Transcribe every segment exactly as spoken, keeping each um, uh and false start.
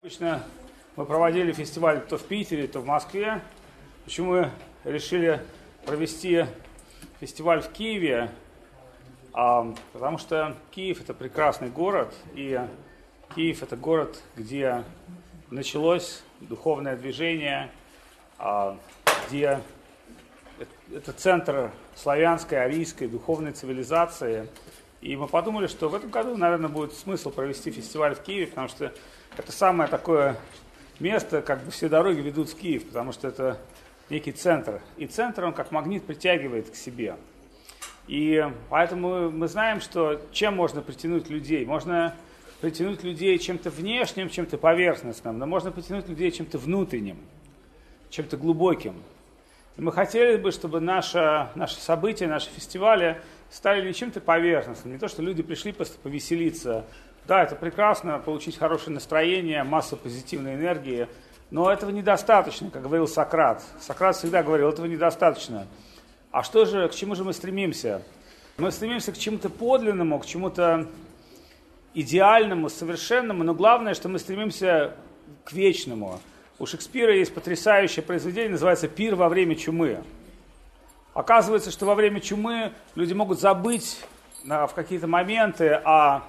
Обычно мы проводили фестиваль то в Питере, то в Москве. Почему мы решили провести фестиваль в Киеве? А, потому что Киев – это прекрасный город, и Киев – это город, где началось духовное движение, а, где это центр славянской, арийской духовной цивилизации. И мы подумали, что в этом году, наверное, будет смысл провести фестиваль в Киеве, потому что это самое такое место, как бы все дороги ведут в Киев, потому что это некий центр. И центр, он как магнит притягивает к себе. И поэтому мы знаем, что чем можно притянуть людей. Можно притянуть людей чем-то внешним, чем-то поверхностным, но можно притянуть людей чем-то внутренним, чем-то глубоким. И мы хотели бы, чтобы наше, наши события, наши фестивали стали не чем-то поверхностным, не то, что люди пришли просто повеселиться. Да, это прекрасно, получить хорошее настроение, массу позитивной энергии, но этого недостаточно, как говорил Сократ. Сократ всегда говорил, этого недостаточно. А что же, к чему же мы стремимся? Мы стремимся к чему-то подлинному, к чему-то идеальному, совершенному, но главное, что мы стремимся к вечному. У Шекспира есть потрясающее произведение, называется «Пир во время чумы». Оказывается, что во время чумы люди могут забыть на, в какие-то моменты о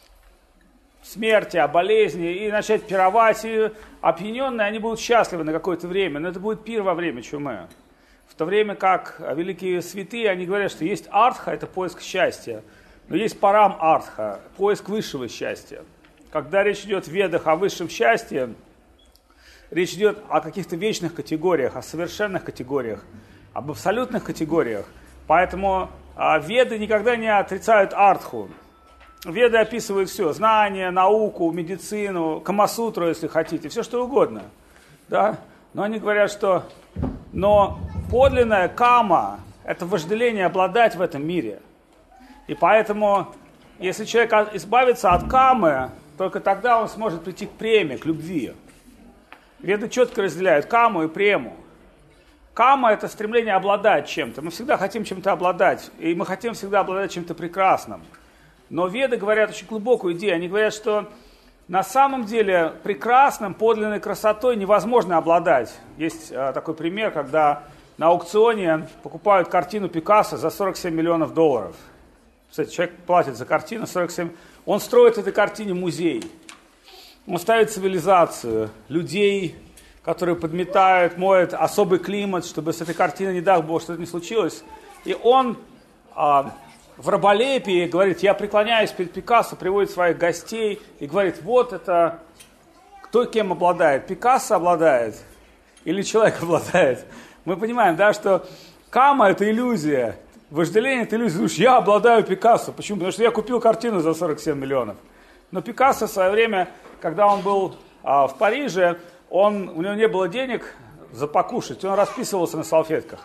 смерти, о болезни и начать пировать. И опьяненные они будут счастливы на какое-то время, но это будет пир во время чумы. В то время как великие святые, они говорят, что есть артха, это поиск счастья, но есть парам артха, поиск высшего счастья. Когда речь идет в ведах о высшем счастье, речь идет о каких-то вечных категориях, о совершенных категориях, об абсолютных категориях. Поэтому а, веды никогда не отрицают артху. Веды описывают все, знания, науку, медицину, камасутру, если хотите, все что угодно. Да? Но они говорят, что но подлинная кама – это вожделение обладать в этом мире. И поэтому, если человек избавится от камы, только тогда он сможет прийти к преме, к любви. Веды четко разделяют каму и прему. Кама – это стремление обладать чем-то. Мы всегда хотим чем-то обладать, и мы хотим всегда обладать чем-то прекрасным. Но веды говорят очень глубокую идею. Они говорят, что на самом деле прекрасным, подлинной красотой невозможно обладать. Есть а, такой пример, когда на аукционе покупают картину Пикассо за сорок семь миллионов долларов. Кстати, человек платит за картину сорок семь. Он строит этой картине музей. Он ставит цивилизацию, людей, которые подметают, моют особый климат, чтобы с этой картиной, не дай бог, что-то не случилось. И он а, в раболепии говорит, я преклоняюсь перед Пикассо, приводит своих гостей и говорит, вот это, кто кем обладает, Пикассо обладает или человек обладает. Мы понимаем, да, что кама – это иллюзия, вожделение – это иллюзия. Слушай, я обладаю Пикассо. Почему? Потому что я купил картину за сорок семь миллионов. Но Пикассо в свое время, когда он был а, в Париже, он, у него не было денег за покушать, он расписывался на салфетках.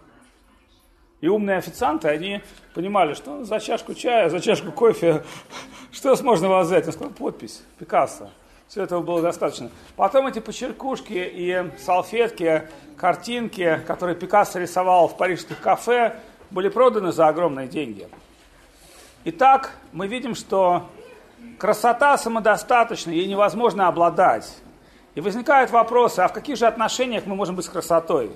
И умные официанты, они понимали, что за чашку чая, за чашку кофе, что можно вас взять? Он сказал, подпись, Пикассо. Все этого было достаточно. Потом эти почеркушки и салфетки, картинки, которые Пикассо рисовал в парижских кафе, были проданы за огромные деньги. Итак, мы видим, что красота самодостаточна, ей невозможно обладать. И возникают вопросы, а в каких же отношениях мы можем быть с красотой?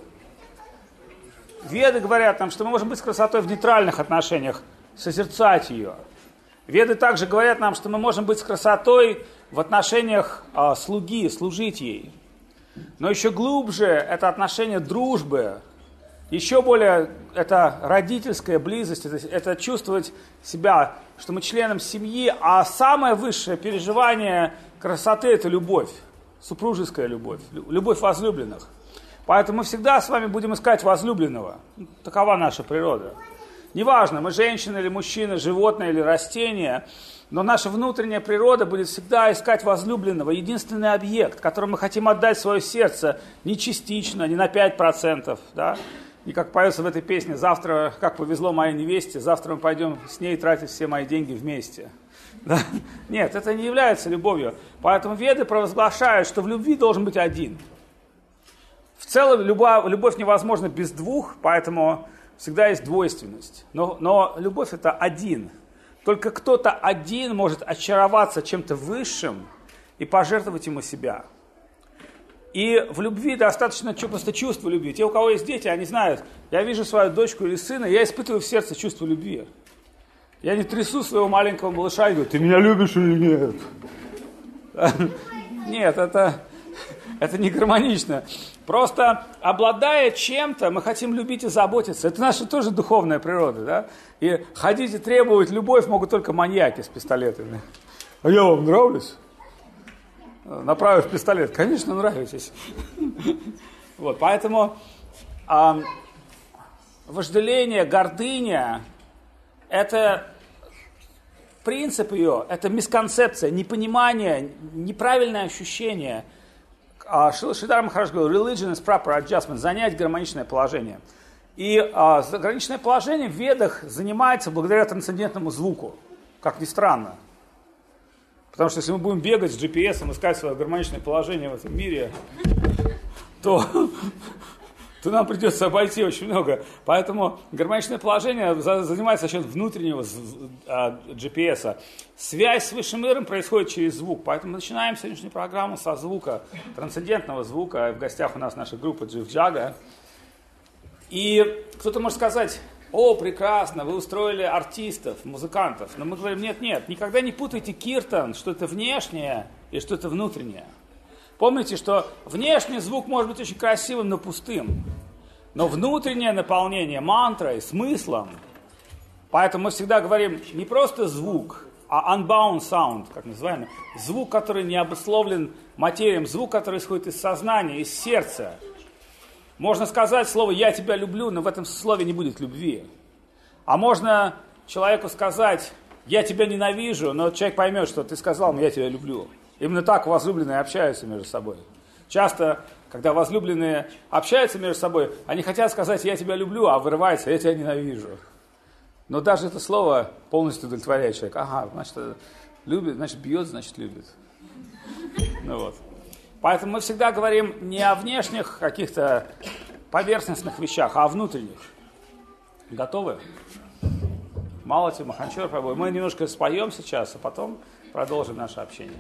Веды говорят нам, что мы можем быть с красотой в нейтральных отношениях, созерцать ее. Веды также говорят нам, что мы можем быть с красотой в отношениях а, слуги, служить ей. Но еще глубже это отношение дружбы. Еще более это родительская близость, это, это чувствовать себя, что мы членом семьи, а самое высшее переживание красоты – это любовь, супружеская любовь, любовь возлюбленных. Поэтому мы всегда с вами будем искать возлюбленного. Такова наша природа. Неважно, мы женщины или мужчины, животное или растение, но наша внутренняя природа будет всегда искать возлюбленного, единственный объект, которому мы хотим отдать свое сердце не частично, не на пять процентов, да? И как поется в этой песне, завтра, как повезло моей невесте, завтра мы пойдем с ней тратить все мои деньги вместе. Да? Нет, это не является любовью. Поэтому веды провозглашают, что в любви должен быть один. В целом любовь, любовь невозможна без двух, поэтому всегда есть двойственность. Но, но любовь это один. Только кто-то один может очароваться чем-то высшим, и и пожертвовать ему себя. И в любви достаточно просто чувства любви. Те, у кого есть дети, они знают, я вижу свою дочку или сына, я испытываю в сердце чувство любви. Я не трясу своего маленького малыша и говорю, ты меня любишь или нет? Нет, это, это не гармонично. Просто обладая чем-то, мы хотим любить и заботиться. Это наша тоже духовная природа, да? И ходить и требовать любовь могут только маньяки с пистолетами. А я вам нравлюсь? Направив пистолет, конечно, нравитесь. Вот, поэтому э, вожделение, гордыня, это принцип ее, это мисконцепция, непонимание, неправильное ощущение. Шрила Махарадж говорил, religion is proper adjustment, занять гармоничное положение. И э, гармоничное положение в ведах занимается благодаря трансцендентному звуку, как ни странно. Потому что если мы будем бегать с джи пи эс, искать свое гармоничное положение в этом мире, то, то нам придется обойти очень много. Поэтому гармоничное положение занимается за счет внутреннего джи пи эс. Связь с высшим миром происходит через звук. Поэтому мы начинаем сегодняшнюю программу со звука, трансцендентного звука. В гостях у нас наша группа Джив Джага. И кто-то может сказать... О, прекрасно, вы устроили артистов, музыкантов. Но мы говорим, нет-нет, никогда не путайте киртан, что это внешнее и что это внутреннее. Помните, что внешний звук может быть очень красивым, но пустым. Но внутреннее наполнение мантрой, смыслом. Поэтому мы всегда говорим не просто звук, а unbound sound, как называемый. Звук, который не обусловлен материей, звук, который исходит из сознания, из сердца. Можно сказать слово «я тебя люблю», но в этом слове не будет любви. А можно человеку сказать «я тебя ненавижу», но человек поймет, что ты сказал «я тебя люблю». Именно так возлюбленные общаются между собой. Часто, когда возлюбленные общаются между собой, они хотят сказать «я тебя люблю», а вырывается «я тебя ненавижу». Но даже это слово полностью удовлетворяет человека. Ага, значит, любит, значит бьет, значит любит. Ну вот. Поэтому мы всегда говорим не о внешних каких-то поверхностных вещах, а о внутренних. Готовы? Малати, Маханчор, Прабhu. Мы немножко споем сейчас, а потом продолжим наше общение.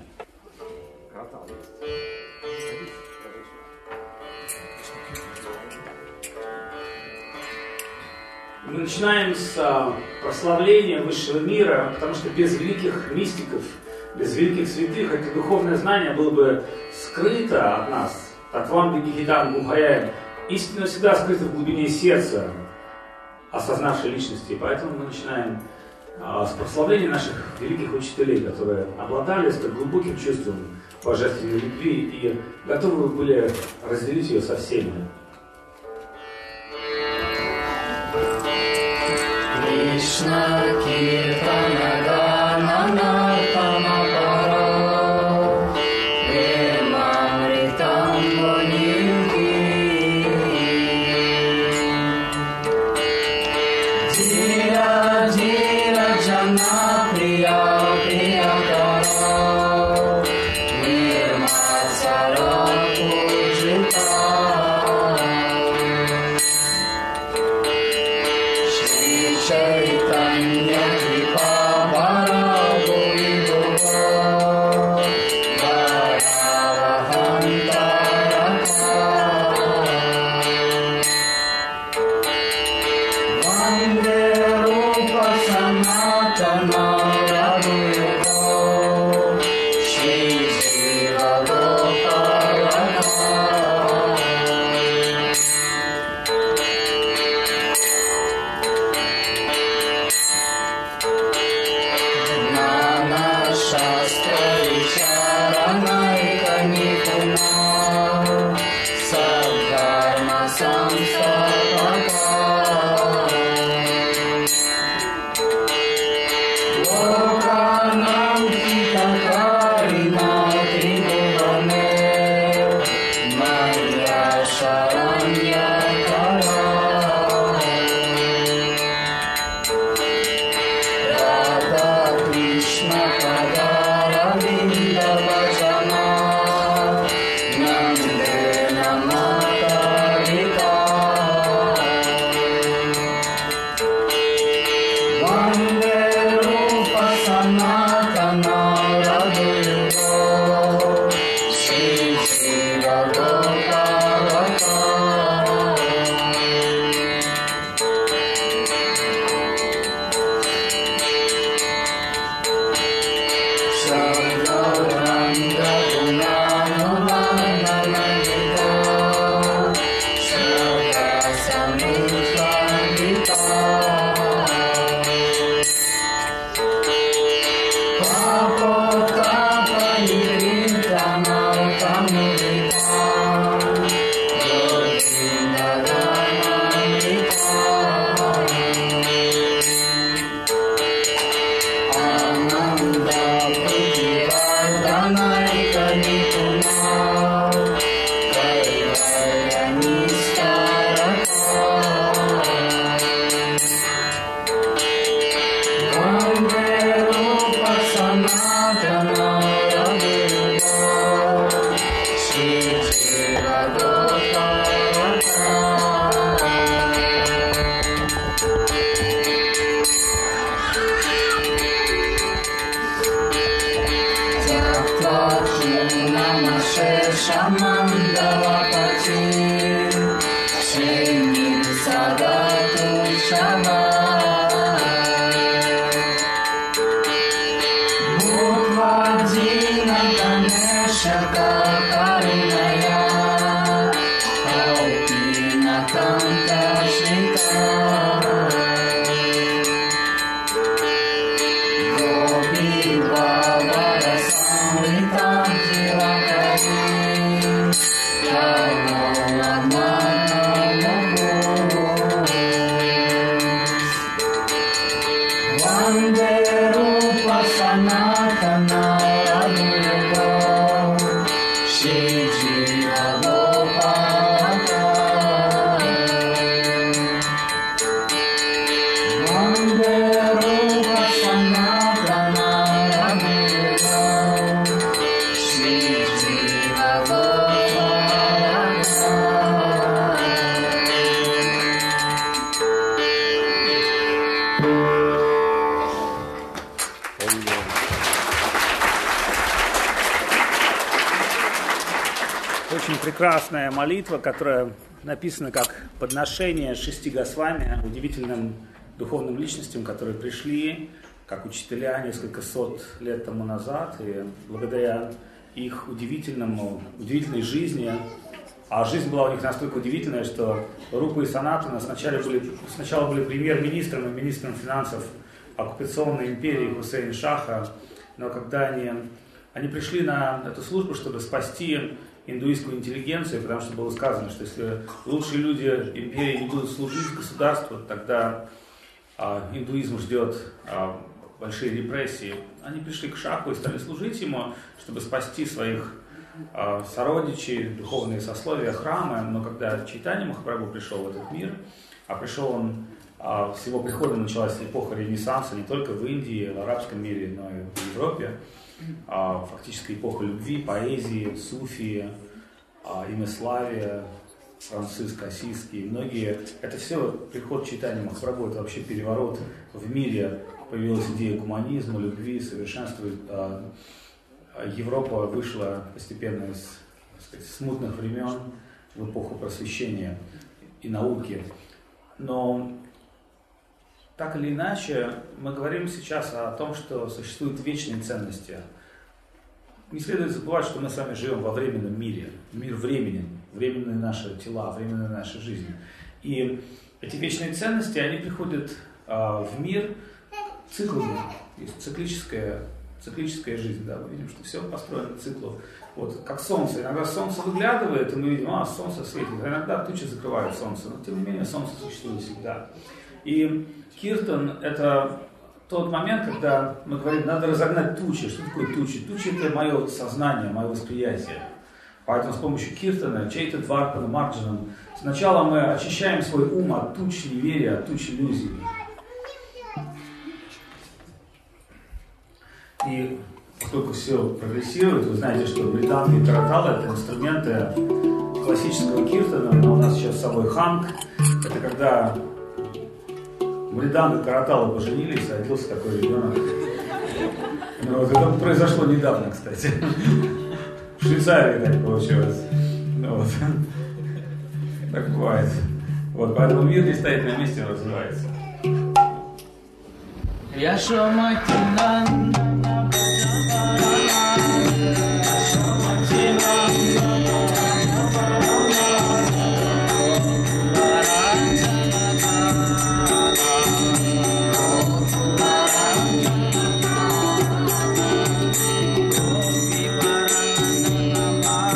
Мы начинаем с а, прославления высшего мира, потому что без великих мистиков, без великих святых это духовное знание было бы скрыто от нас. Татвам Бигихидан Гухаяем. Истина всегда скрыта в глубине сердца осознавшей личности. Поэтому мы начинаем а, с прославления наших великих учителей, которые обладали столь глубоким чувством божественной любви и готовы были разделить ее со всеми. Кришна Киртана Гана Нартана Паро Вирмамритам Бонирги Дира Дира Джана Прия Прия Каро Вирмасара Пуджита Chaitanya Kripa Bhara Очень прекрасная молитва, которая написана как подношение шести Госвами, удивительным духовным личностям, которые пришли как учителя несколько сот лет тому назад, и благодаря их удивительному, удивительной жизни, а жизнь была у них настолько удивительная, что Рупа и Санатана сначала были, сначала были премьер-министром и министром финансов оккупационной империи Хусейн-Шаха, но когда они, они пришли на эту службу, чтобы спасти индуистскую интеллигенцию, потому что было сказано, что если лучшие люди империи не будут служить государству, тогда а, индуизм ждет а, большие репрессии. Они пришли к Шаху и стали служить ему, чтобы спасти своих а, сородичей, духовные сословия, храмы. Но когда Чайтанья Махапрабху пришел в этот мир, а пришел он, а, с его приходом началась эпоха Ренессанса не только в Индии, в арабском мире, но и в Европе. А, фактически эпоха любви, поэзии, суфии, а, имяславия, Франциск Ассизский, многие. Это все приход Чайтаньи Махапрабху, это вообще переворот в мире. Появилась идея гуманизма, любви, совершенства. А, Европа вышла постепенно из, так сказать, смутных времен в эпоху просвещения и науки. Но так или иначе, мы говорим сейчас о том, что существуют вечные ценности. Не следует забывать, что мы с вами живем во временном мире. Мир временен, временные наши тела, временная наша жизнь. И эти вечные ценности, они приходят а, в мир циклами. Есть циклическая, циклическая жизнь, да, мы видим, что все построено по циклу. Вот, как солнце. Иногда солнце выглядывает, и мы видим, а, солнце светит. А иногда тучи закрывают солнце, но тем не менее солнце существует всегда. И киртан – это тот момент, когда мы говорим, надо разогнать тучи. Что такое тучи? Тучи – это мое сознание, мое восприятие. Поэтому с помощью киртана, чейта дварпана, марджанам, сначала мы очищаем свой ум от туч неверия, от туч иллюзий. И поскольку все прогрессирует, вы знаете, что британки и караталы – это инструменты классического киртана, но у нас сейчас с собой ханг. Это когда Мриданга и Каратала поженились, а родился такой ребенок. Ну, вот это произошло недавно, кстати. В Швейцарии так получилось. Ну, вот. Так бывает. Вот, поэтому мир не стоит на месте, он развивается. Bye.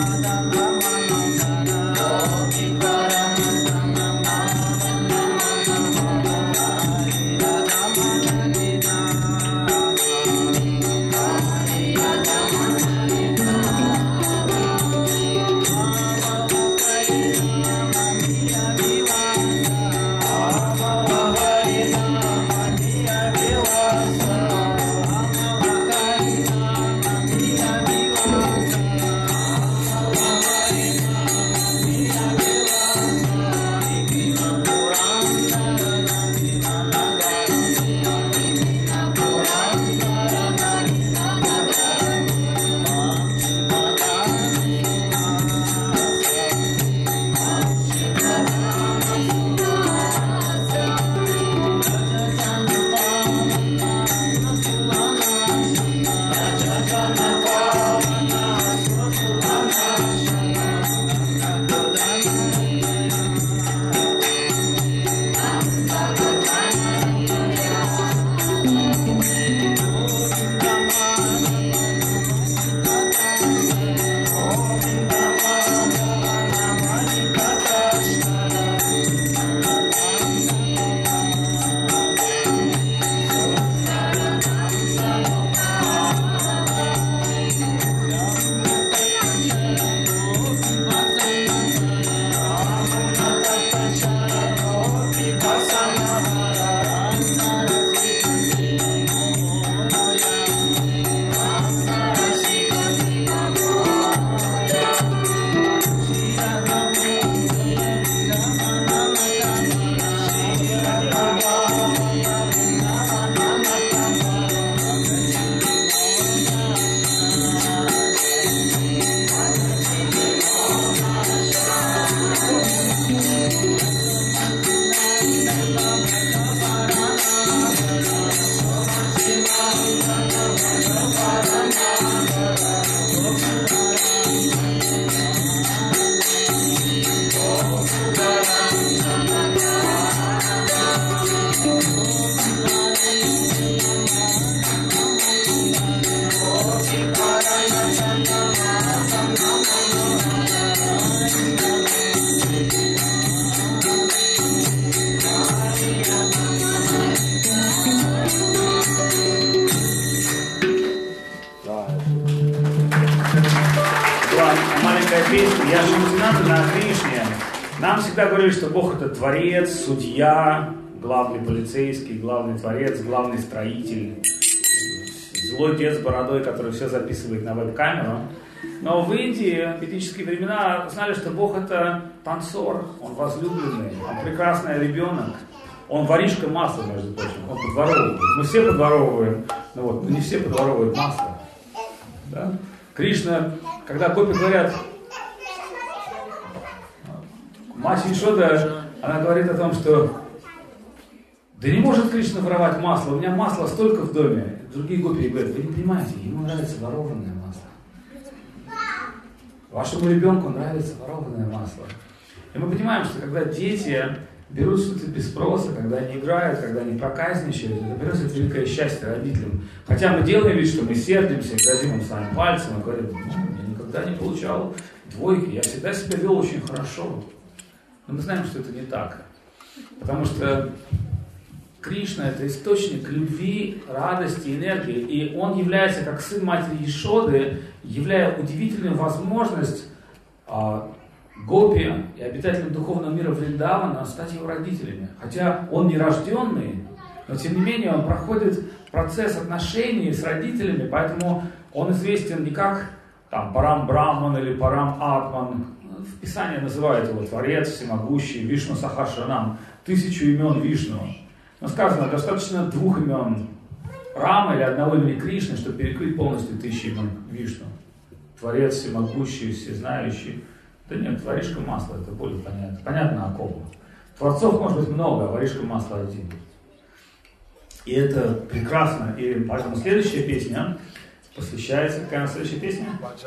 маленькая песня. Я Шриматинанда на Кришне. Нам всегда говорили, что Бог это творец, судья, главный полицейский, главный творец, главный строитель. Злой дед с бородой, который все записывает на веб-камеру. Но в Индии в ведические времена знали, что Бог это танцор, он возлюбленный, он прекрасный ребенок. Он воришка масла, между прочим, он подворовывает. Мы все подворовываем, но вот, но не все подворовывают масло. Да? Кришна, когда гопи говорят, мать Ишода, она говорит о том, что да не может Кришна воровать масло, у меня масла столько в доме. Другие гопи говорят, вы не понимаете, ему нравится ворованное масло. Вашему ребенку нравится ворованное масло. И мы понимаем, что когда дети берут что-то без спроса, когда они играют, когда они проказничают, это приносит великое счастье родителям. Хотя мы делаем вид, что мы сердимся, грозим им своим пальцем и говорим, ну, я никогда не получал двойки, я всегда себя вел очень хорошо. Но мы знаем, что это не так. Потому что Кришна это источник любви, радости, энергии. И он является, как сын матери Ешоды, являя удивительную возможность а, гопи и обитателям духовного мира Вриндавана стать его родителями. Хотя он не рожденный, но тем не менее он проходит процесс отношений с родителями, поэтому он известен не как там, Парам Браман или Парам Атман. В Писании называют его Творец, Всемогущий, Вишну Сахашранам, тысячу имен Вишну. Но сказано, достаточно двух имен Рама или одного имени Кришны, чтобы перекрыть полностью тысячи имен Вишну. Творец, Всемогущий, Всезнающий. Да нет, воришка масла, это более понятно. Понятно о ком. Творцов может быть много, а воришка масла один. И это прекрасно. И поэтому следующая песня посвящается... Какая у нас следующая песня?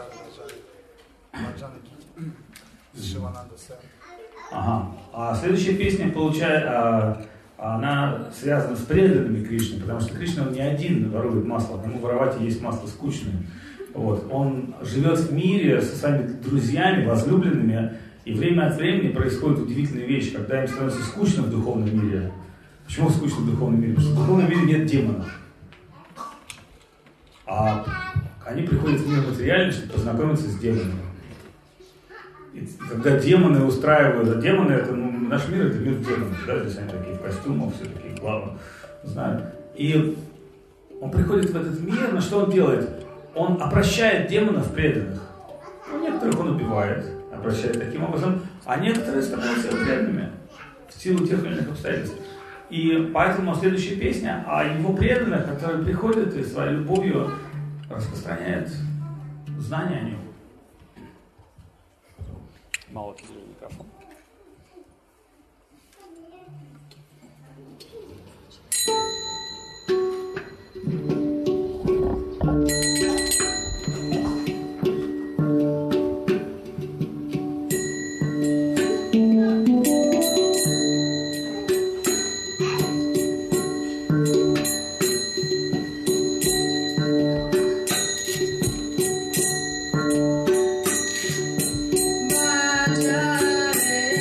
Ага. А следующая песня получает... А, она связана с преданными Кришны, потому что Кришна он не один ворует масло, одному воровать и есть масло скучное. Вот. Он живет в мире со своими друзьями, возлюбленными, и время от времени происходит удивительная вещь, когда им становится скучно в духовном мире. Почему скучно в духовном мире? Потому что в духовном мире нет демонов. А они приходят в мир материальный, чтобы познакомиться с демонами. И когда демоны устраивают, а демоны это, ну, наш мир это мир демонов, да, здесь они такие в костюмах, все такие главные, знают. И он приходит в этот мир, на что он делает? Он обращает демонов преданных. Ну, некоторых он убивает, обращает таким образом, а некоторые становятся преданными в силу тех или иных обстоятельств. И поэтому следующая песня о его преданных, которые приходят и своей любовью распространяют знания о нем. Мало телевизора микрофон. Bye.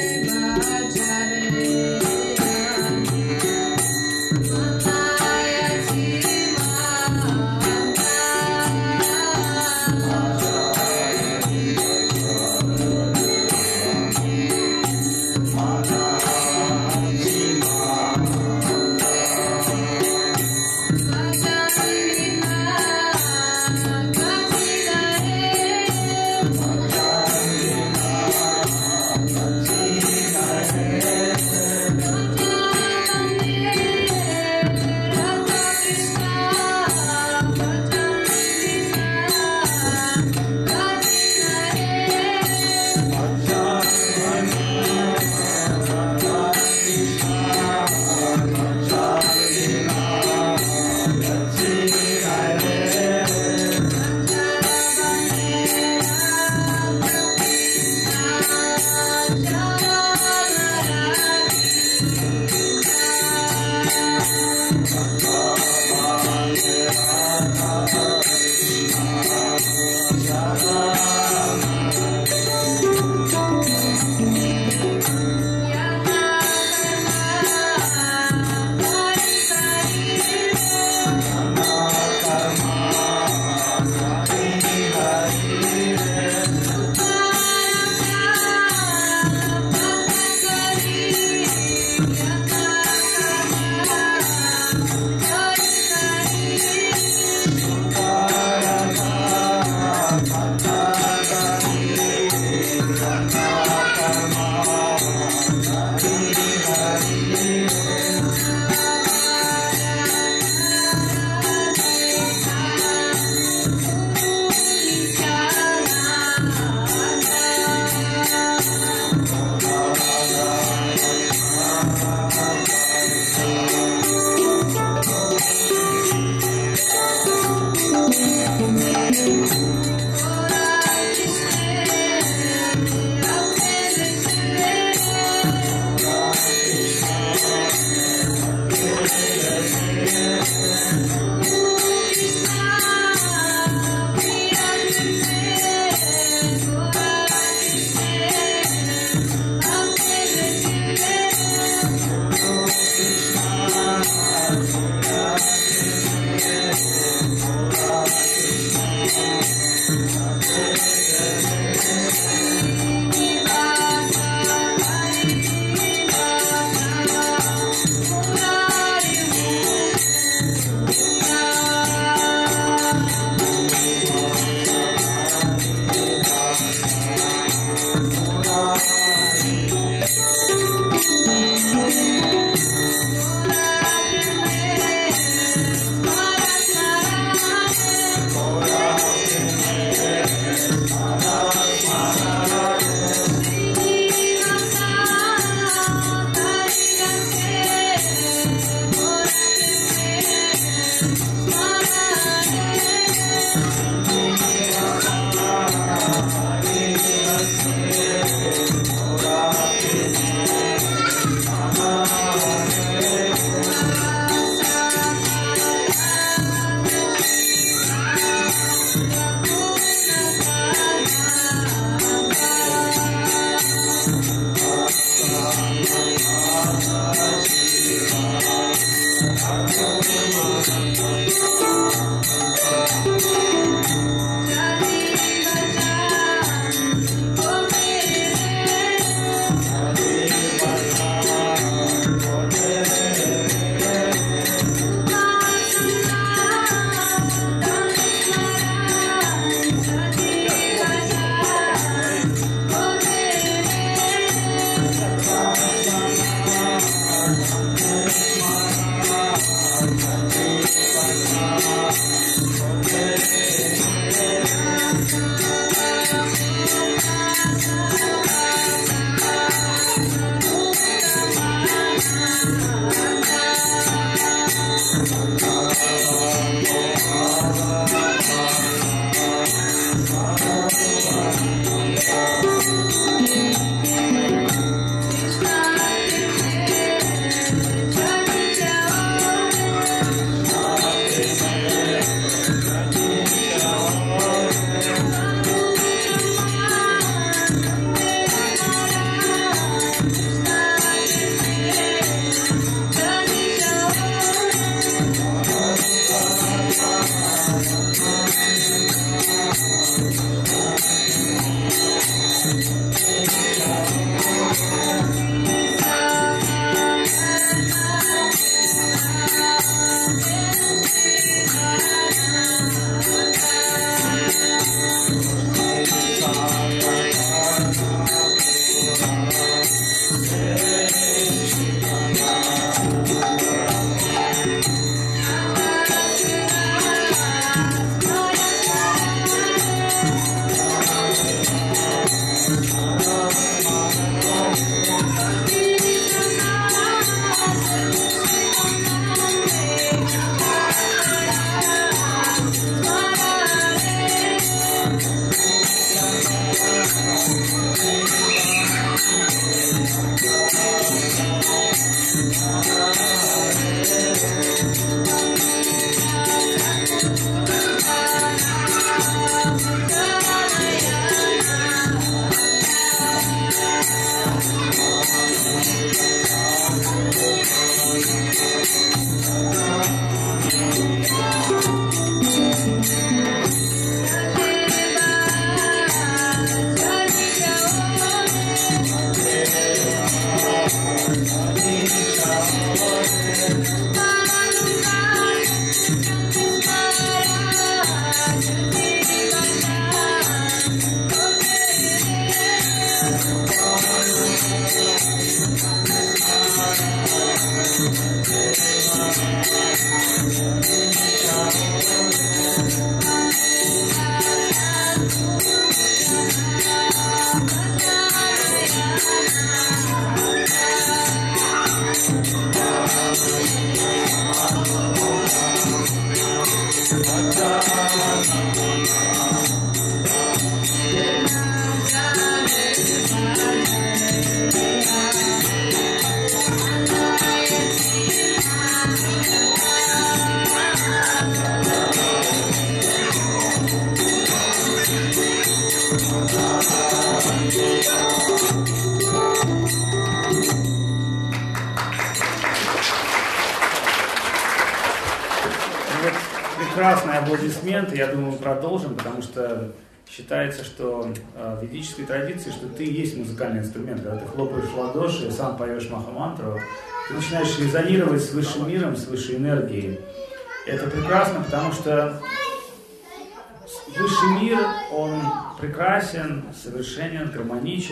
Jai прекрасные аплодисменты. Я думаю, мы продолжим, потому что считается, что э, в ведической традиции, что ты и есть музыкальный инструмент. Когда ты хлопаешь в ладоши, сам поешь Махамантру, ты начинаешь резонировать с высшим миром, с высшей энергией. И это прекрасно, потому что высший мир, он прекрасен, совершенен, гармоничен.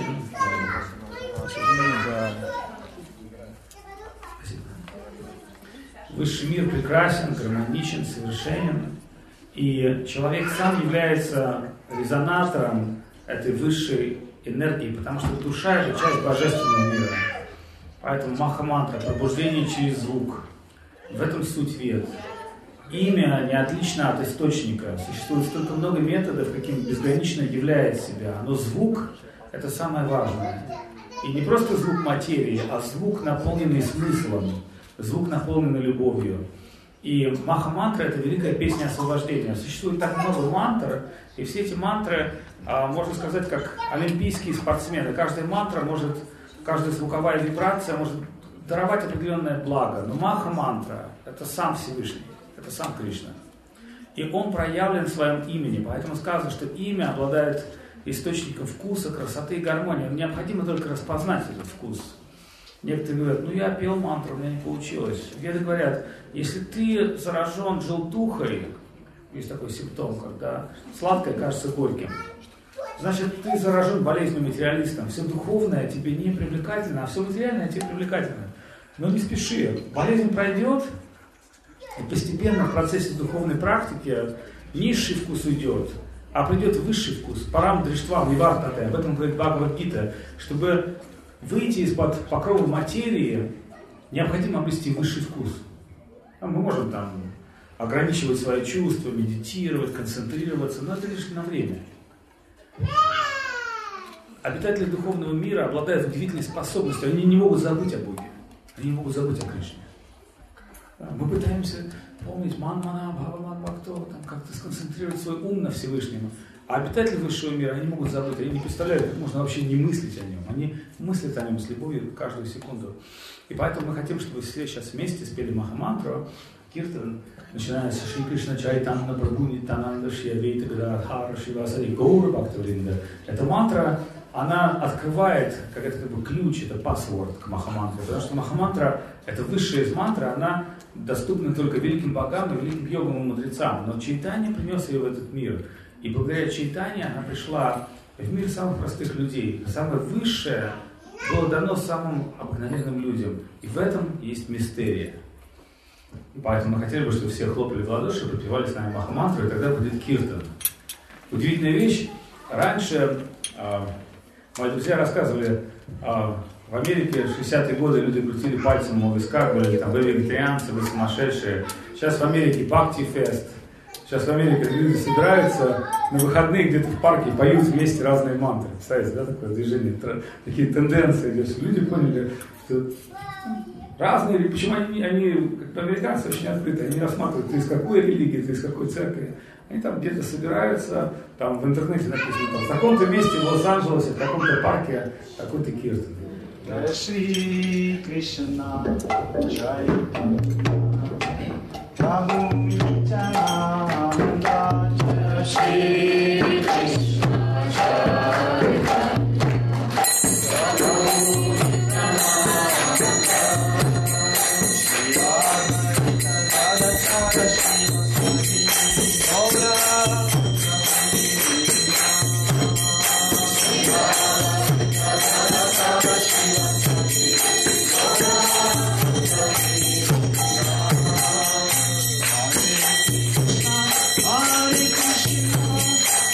Высший мир прекрасен, гармоничен, совершенен. И человек сам является резонатором этой высшей энергии, потому что душа – это часть божественного мира. Поэтому Махамантра – пробуждение через звук. В этом суть вед. Имя не отлично от источника. Существует столько много методов, каким безгранично являет себя. Но звук – это самое важное. И не просто звук материи, а звук, наполненный смыслом. Звук, наполненный любовью. И Махамантра – это великая песня освобождения. Существует так много мантр, и все эти мантры, можно сказать, как олимпийские спортсмены. Каждая мантра может, каждая звуковая вибрация может даровать определенное благо. Но Махамантра – это сам Всевышний, это сам Кришна. И он проявлен в своем имени, поэтому сказано, что имя обладает источником вкуса, красоты и гармонии. Необходимо только распознать этот вкус. Некоторые говорят, ну я пел мантру, у меня не получилось. Веды говорят, если ты заражен желтухой, есть такой симптом, когда сладкое кажется горьким, значит ты заражен болезнью материалистом. Все духовное тебе не привлекательно, а все материальное тебе привлекательно. Но не спеши, болезнь пройдет, и постепенно в процессе духовной практики низший вкус уйдет, а придет высший вкус. Парам дриштвам нивартате, об этом говорит Бхагавад-гита, чтобы выйти из-под покрова материи, необходимо обрести высший вкус. Мы можем там ограничивать свои чувства, медитировать, концентрироваться, но это лишь на время. Обитатели духовного мира обладают удивительной способностью, они не могут забыть о Боге, они не могут забыть о Кришне. Мы пытаемся помнить ман-мана, бхава-ман, бхакто, там как-то сконцентрировать свой ум на Всевышнем. А обитатели высшего мира, они могут забыть, они не представляют, как можно вообще не мыслить о нем. Они мыслят о нем с любовью каждую секунду. И поэтому мы хотим, чтобы все сейчас вместе спели Махамантру, Киртан, начиная с Шри Кришна Чайтанна Прабху Нитананда Шри Адвайта Гададхара Шривасари Гаура Бхактавринда. Эта мантра, она открывает, как это как бы ключ, это паспорт к Махамантре. Потому что Махамантра, это высшая из мантры, она доступна только великим богам и великим йогам и мудрецам. Но Чайтанья принес ее в этот мир. И благодаря Чайтанье она пришла в мир самых простых людей. Самое высшее было дано самым обыкновенным людям. И в этом есть мистерия. Поэтому мы хотели бы, чтобы все хлопали в ладоши, подпевали с нами Махамантру, и тогда будет киртан. Удивительная вещь. Раньше э, мои друзья рассказывали, э, в Америке в шестидесятые годы люди крутили пальцем у виска, говорили, там, вы вегетарианцы, вы сумасшедшие. Сейчас в Америке Бхакти-фест. Сейчас в Америке люди собираются на выходные где-то в парке и поют вместе разные мантры. Представляете, да, такое движение, такие тенденции. Здесь люди поняли, что разные, почему они, они, как американцы, очень открыты, они рассматривают, ты из какой религии, ты из какой церкви. Они там где-то собираются, там в интернете написано, там, в таком-то месте в Лос-Анджелесе, в таком-то парке, такой-то киртан. Шри Кришна, Джай Прабху Нитянанда, Шри Кришна, Джай Прабху Нитянанда, Шри Адвайта Hare Krishna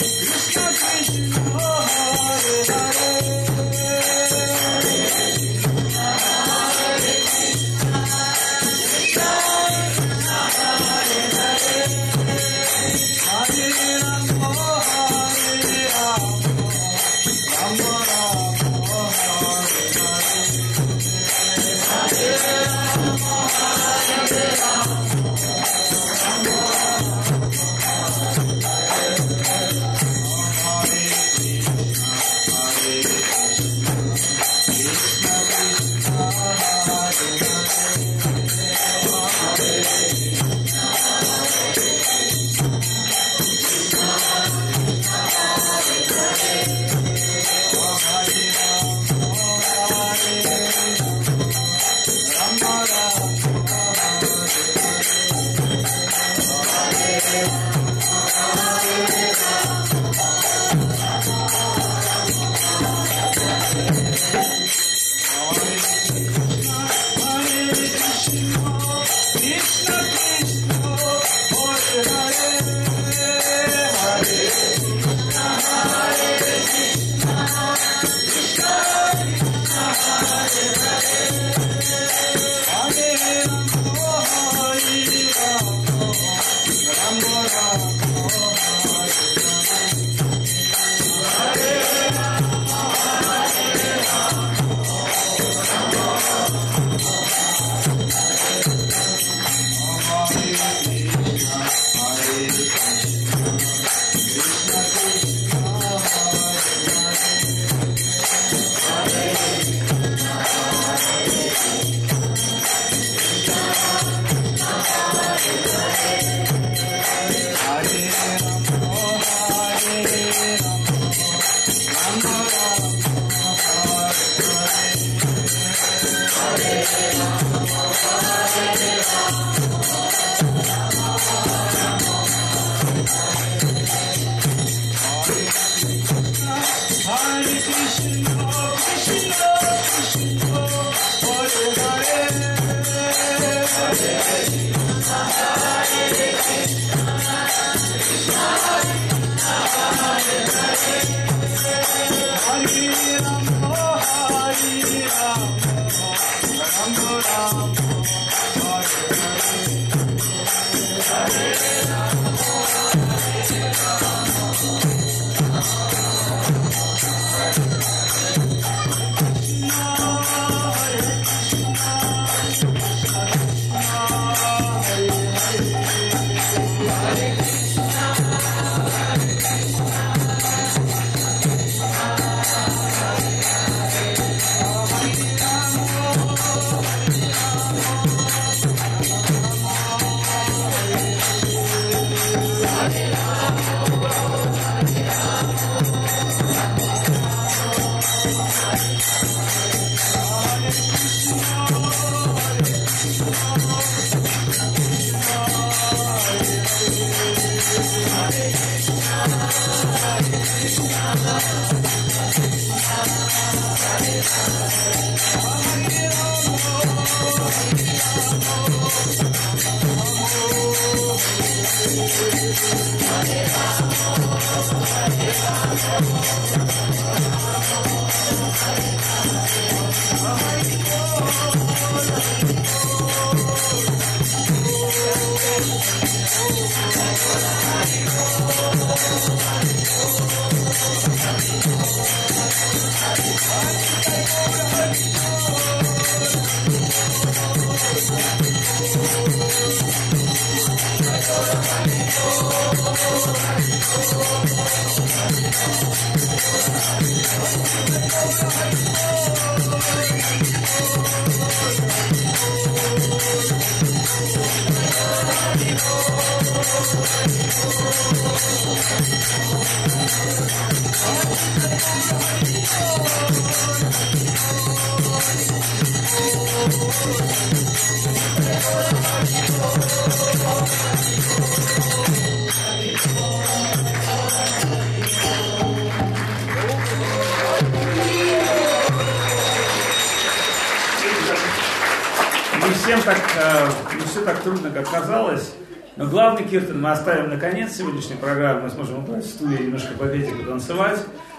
Так, не все так трудно, как казалось. Но главный киртан мы оставим на конец сегодняшней программы. Мы сможем убрать стулья, немножко попеть и потанцевать.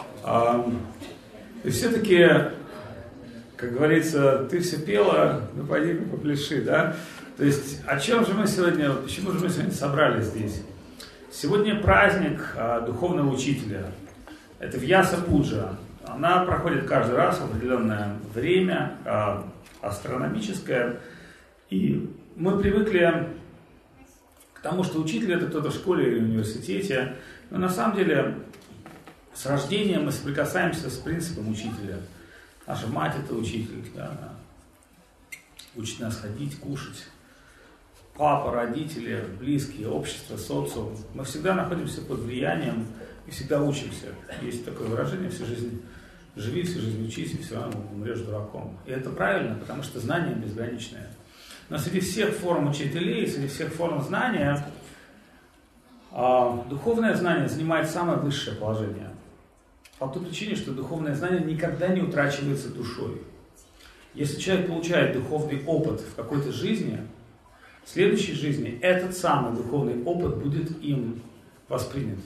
И все-таки, как говорится, ты все пела, ну пойди попляши, да? То есть, о чем же мы сегодня, почему же мы сегодня собрались здесь? Сегодня праздник духовного учителя. Это Вьяса-пуджа. Она проходит каждый раз в определенное время, астрономическое. И мы привыкли к тому, что учитель это кто-то в школе или университете. Но на самом деле с рождения мы соприкасаемся с принципом учителя. Наша мать это учитель, да, она учит нас ходить, кушать. Папа, родители, близкие, общество, социум. Мы всегда находимся под влиянием и всегда учимся. Есть такое выражение: всю жизнь живи, всю жизнь учись, и все равно умрешь дураком. И это правильно, потому что знание безграничное. Но среди всех форм учителей, среди всех форм знания, духовное знание занимает самое высшее положение. По той причине, что духовное знание никогда не утрачивается душой. Если человек получает духовный опыт в какой-то жизни, в следующей жизни этот самый духовный опыт будет им воспринят.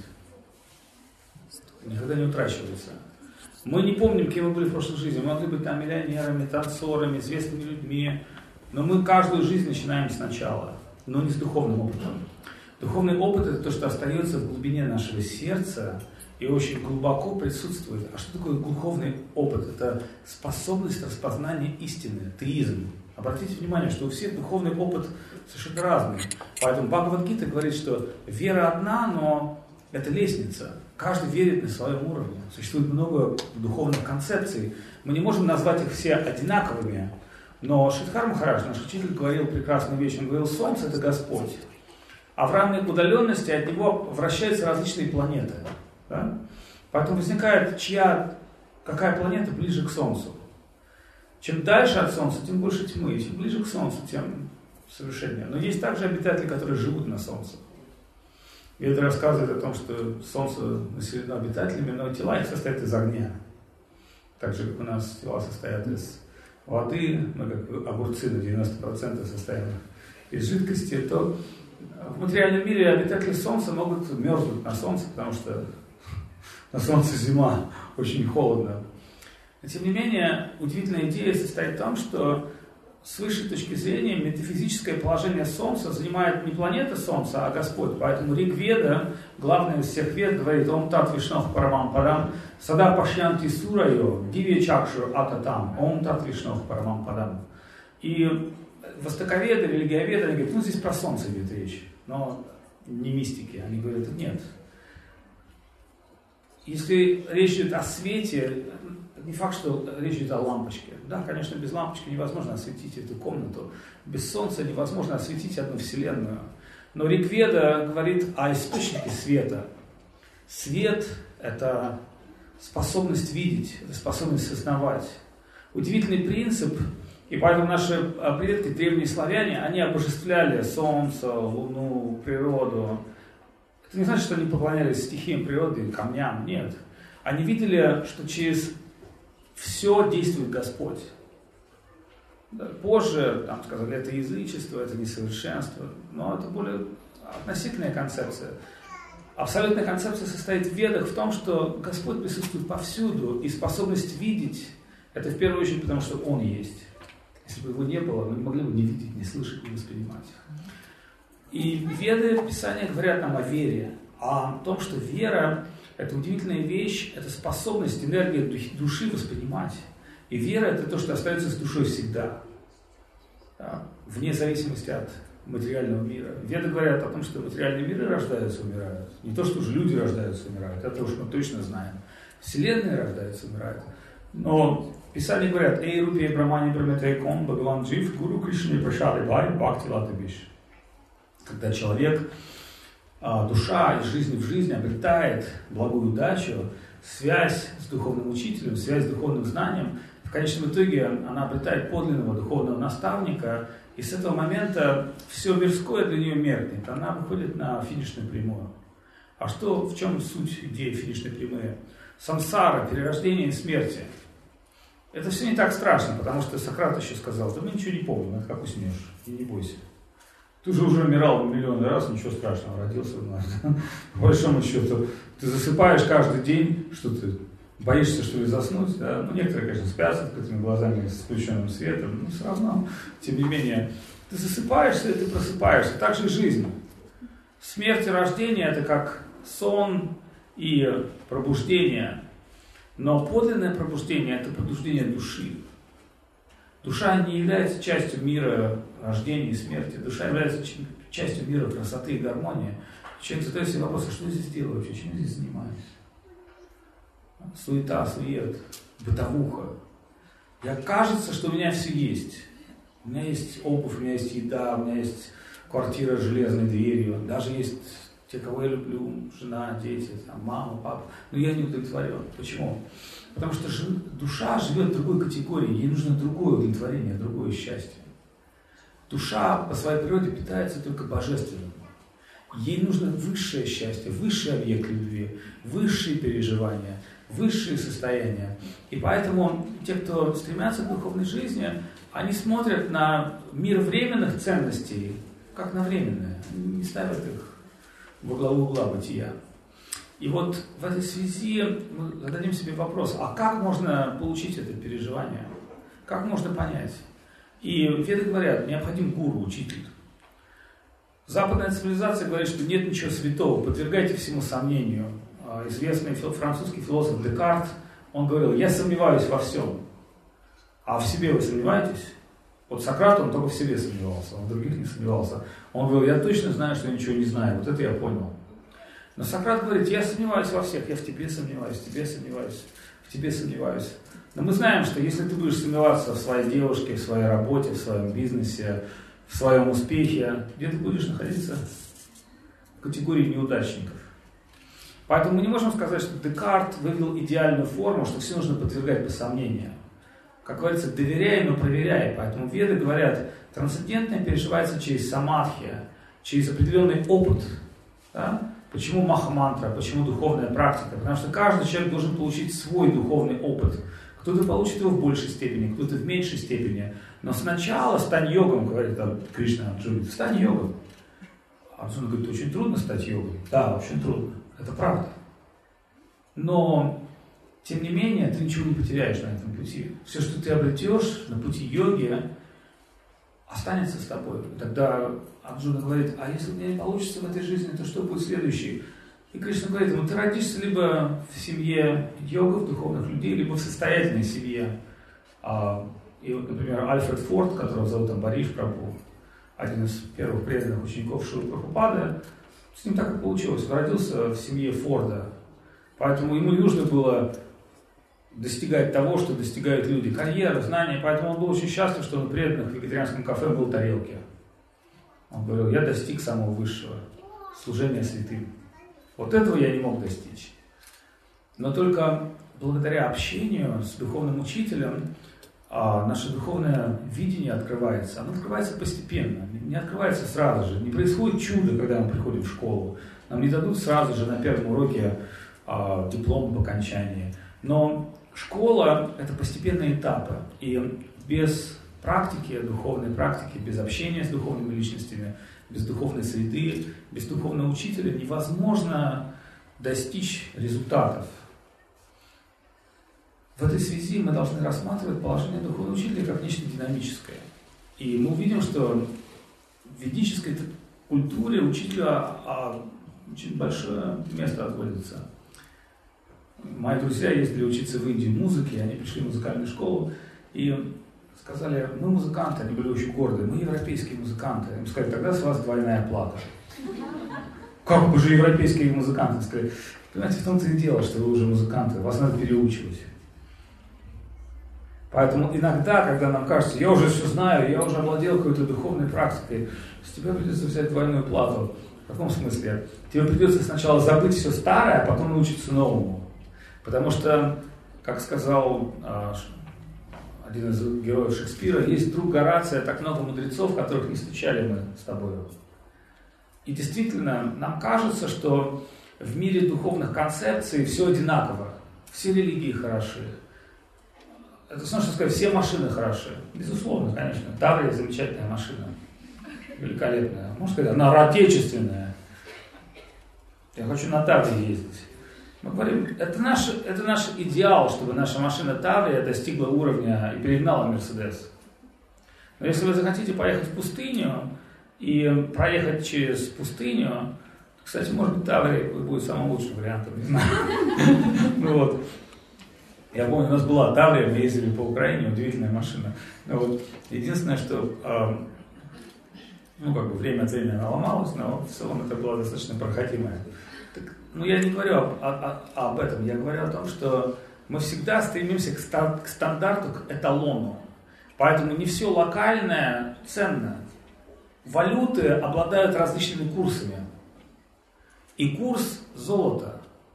Никогда не утрачивается. Мы не помним, кем мы были в прошлой жизни. Мы могли быть там миллионерами, танцорами, известными людьми. Но мы каждую жизнь начинаем сначала, но не с духовным опытом. Духовный опыт – это то, что остается в глубине нашего сердца и очень глубоко присутствует. А что такое духовный опыт? Это способность распознания истины, теизм. Обратите внимание, что у всех духовный опыт совершенно разный. Поэтому Бхагавад-гита говорит, что вера одна, но это лестница. Каждый верит на своем уровне. Существует много духовных концепций. Мы не можем назвать их все одинаковыми. Но Шридхар Махарадж, наш учитель, говорил прекрасную вещь. Он говорил: солнце – это Господь. А в равной удаленности от него вращаются различные планеты. Да? Поэтому возникает, чья, какая планета ближе к Солнцу. Чем дальше от Солнца, тем больше тьмы. Чем ближе к Солнцу, тем совершеннее. Но есть также обитатели, которые живут на Солнце. И это рассказывает о том, что Солнце населено обитателями, но тела их состоят из огня. Так же, как у нас тела состоят из воды, мы как огурцы на девяносто процентов состоим из жидкости, то в материальном мире обитатели Солнца могут мерзнуть на Солнце, потому что на Солнце зима, очень холодно. Но, тем не менее, удивительная идея состоит в том, что с высшей точки зрения метафизическое положение Солнца занимает не планета Солнца, а Господь. Поэтому Ригведа, главный из всех вед, говорит: Ом Тат Вишнов Парамам Падам, Сада Пашьянти Сурайо, Дивья Чакшу Ататам, Ом Тат Вишнов Парамам Падам. И востоковеды, религиоведы, они говорят: ну здесь про Солнце идет речь, но не мистики. Они говорят: нет. Если речь идет о свете, не факт, что речь идет о лампочке. Да, конечно, без лампочки невозможно осветить эту комнату. Без солнца невозможно осветить одну вселенную. Но Ригведа говорит о источнике света. Свет – это способность видеть, это способность сознавать. Удивительный принцип, и поэтому наши предки, древние славяне, они обожествляли солнце, луну, природу. Это не значит, что они поклонялись стихиям природы, камням, нет. Они видели, что через все действует Господь. Позже там сказали, это язычество, это несовершенство, но это более относительная концепция. Абсолютная концепция состоит в ведах в том, что Господь присутствует повсюду, и способность видеть – это в первую очередь потому, что Он есть. Если бы Его не было, мы не могли бы не видеть, не слышать, не воспринимать. И веды, Писания говорят нам о вере, о том, что вера – это удивительная вещь, это способность, энергия души воспринимать. И вера – это то, что остается с душой всегда, да, вне зависимости от материального мира. Веды говорят о том, что материальные миры рождаются и умирают. Не то, что уже люди рождаются и умирают, это уж мы точно знаем. Вселенные рождаются и умирают. Но Писания говорят, «Эй, рупей брамани браматейком, Бхагаван джив, гуру Кришне прашали бай, бхакти латабиш». Когда человек, душа из жизни в жизнь обретает благую удачу, связь с духовным учителем, связь с духовным знанием, в конечном итоге она обретает подлинного духовного наставника, и с этого момента все мирское для нее меркнет, она выходит на финишную прямую. А что, в чем суть идеи финишной прямой? Самсара, перерождение и смерти. Это все не так страшно, потому что Сократ еще сказал, да мы ничего не помним, это как уснешь, и не бойся. Ты же уже умирал миллион раз, ничего страшного, родился вновь. По большому счету, ты засыпаешь каждый день, что ты боишься, что ли, заснуть, да? Ну, некоторые, конечно, спят с открытыми глазами, с включенным светом, но все равно, тем не менее, ты засыпаешься, и ты просыпаешься. Так же и жизнь. Смерть и рождение – это как сон и пробуждение, но подлинное пробуждение – это пробуждение души. Душа не является частью мира рождения и смерти, душа является частью мира красоты и гармонии. Человек задает себе вопрос, а что я здесь делаю вообще, чем я здесь занимаюсь? Суета, сует, бытовуха. Я кажется, что у меня все есть. У меня есть обувь, у меня есть еда, у меня есть квартира с железной дверью, даже есть те, кого я люблю, жена, дети, там, мама, папа. Но я не удовлетворен. Почему? Потому что душа живет в другой категории, ей нужно другое удовлетворение, другое счастье. Душа по своей природе питается только божественным. Ей нужно высшее счастье, высший объект любви, высшие переживания, высшие состояния. И поэтому те, кто стремятся к духовной жизни, они смотрят на мир временных ценностей, как на временное, не ставят их во главу угла бытия. И вот в этой связи мы зададим себе вопрос, а как можно получить это переживание? Как можно понять? И веды говорят, необходим гуру, учитель. Западная цивилизация говорит, что нет ничего святого, подвергайте всему сомнению. Известный французский философ Декарт, он говорил, я сомневаюсь во всем. А в себе вы сомневаетесь? Вот Сократ, он только в себе сомневался, он в других не сомневался. Он говорил, я точно знаю, что я ничего не знаю, вот это я понял. Но Сократ говорит, я сомневаюсь во всех, я в тебе сомневаюсь, в тебе сомневаюсь, в тебе сомневаюсь. Но мы знаем, что если ты будешь сомневаться в своей девушке, в своей работе, в своем бизнесе, в своем успехе, где ты будешь находиться? В категории неудачников. Поэтому мы не можем сказать, что Декарт вывел идеальную форму, что все нужно подвергать под сомнение. Как говорится, доверяй, но проверяй. Поэтому веды говорят, трансцендентное переживается через самадхи, через определенный опыт. Да? Почему маха-мантра, почему духовная практика? Потому что каждый человек должен получить свой духовный опыт. Кто-то получит его в большей степени, кто-то в меньшей степени. Но сначала стань йогом, говорит там, Кришна Арджуне, стань йогом. Арджуна говорит, очень трудно стать йогом. Да, очень трудно. Это правда. Но, тем не менее, ты ничего не потеряешь на этом пути. Все, что ты обретешь на пути йоги, останется с тобой. Тогда Арджуна говорит, а если у меня не получится в этой жизни, то что будет следующий? И Кришна говорит ему, ты родишься либо в семье йогов, духовных людей, либо в состоятельной семье. И вот, например, Альфред Форд, которого зовут Амбариш Прабху, один из первых преданных учеников Шрилы Прабхупады, с ним так и получилось. Он родился в семье Форда. Поэтому ему не нужно было достигать того, что достигают люди. Карьера, знания. Поэтому он был очень счастлив, что он преданных в вегетарианском кафе был тарелки. Он говорил, я достиг самого высшего. Служения святым. Вот этого я не мог достичь. Но только благодаря общению с духовным учителем наше духовное видение открывается. Оно открывается постепенно, не открывается сразу же. Не происходит чудо, когда мы приходим в школу. Нам не дадут сразу же на первом уроке а, диплом об окончании. Но школа – это постепенные этапы. И без практики, духовной практики, без общения с духовными личностями, без духовной среды, без духовного учителя невозможно достичь результатов. В этой связи мы должны рассматривать положение духовного учителя как нечто динамическое. И мы увидим, что в ведической культуре учителю а, очень большое место отводится. Мои друзья ездили учиться в Индию музыке, они пришли в музыкальную школу и сказали: мы музыканты, они были очень гордые, мы европейские музыканты. Им сказали: тогда с вас двойная плата. Как вы же европейские музыканты? Сказали: понимаете, в том-то и дело, что вы уже музыканты, вас надо переучивать. Поэтому иногда, когда нам кажется, я уже все знаю, я уже овладел какой-то духовной практикой, с тебя придется взять двойную плату. В каком смысле? Тебе придется сначала забыть все старое, а потом научиться новому. Потому что, как сказал э, один из героев Шекспира, есть друг Горация, так много мудрецов, которых не встречали мы с тобой. И действительно, нам кажется, что в мире духовных концепций все одинаково. Все религии хороши. Это значит, что сказать, все машины хороши. Безусловно, конечно. Таврия замечательная машина. Великолепная. Можно сказать, она отечественная. Я хочу на Таврии ездить. Мы говорим, это наш, это наш идеал, чтобы наша машина Таврия достигла уровня и перегнала Мерседес. Но если вы захотите поехать в пустыню и проехать через пустыню, кстати, может быть, Таврия будет самым лучшим вариантом, не знаю. Ну вот. Я помню, у нас была Таврия, мы ездили по Украине, удивительная машина. Но вот единственное, что э, ну, как бы время от времени она ломалась, но в целом это была достаточно проходимая. Так, ну, я не говорю об, о, о, об этом, я говорю о том, что мы всегда стремимся к, стар, к стандарту, к эталону. Поэтому не все локальное ценно. Валюты обладают различными курсами. И курс золота.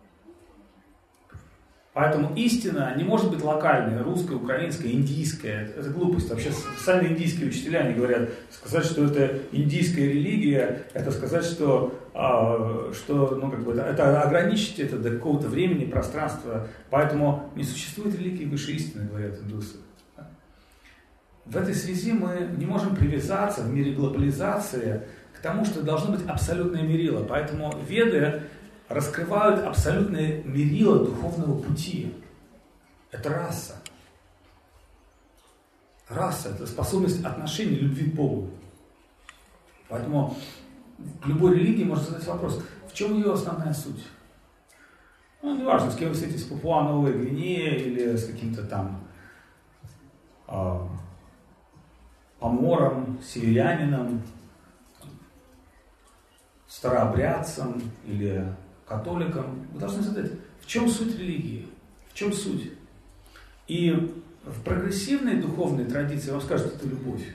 Поэтому истина не может быть локальной, русская, украинская, индийская. Это глупость. Вообще сами индийские учителя, они говорят, сказать, что это индийская религия, это сказать, что, а, что ну, как бы, это, это ограничить это до какого-то времени, пространства. Поэтому не существует религии выше истины, говорят индусы. В этой связи мы не можем привязаться в мире глобализации к тому, что должно быть абсолютное мерило. Поэтому веды раскрывают абсолютное мерило духовного пути. Это раса. Раса – это способность отношений, любви к Богу. Поэтому в любой религии можно задать вопрос, в чем ее основная суть? Ну, неважно, с кем вы встретитесь, в Папуа-Новой Гвинее или с каким-то там э, помором, северянином, старообрядцем или католикам, вы должны задать, в чем суть религии, в чем суть. И в прогрессивной духовной традиции вам скажут, это любовь.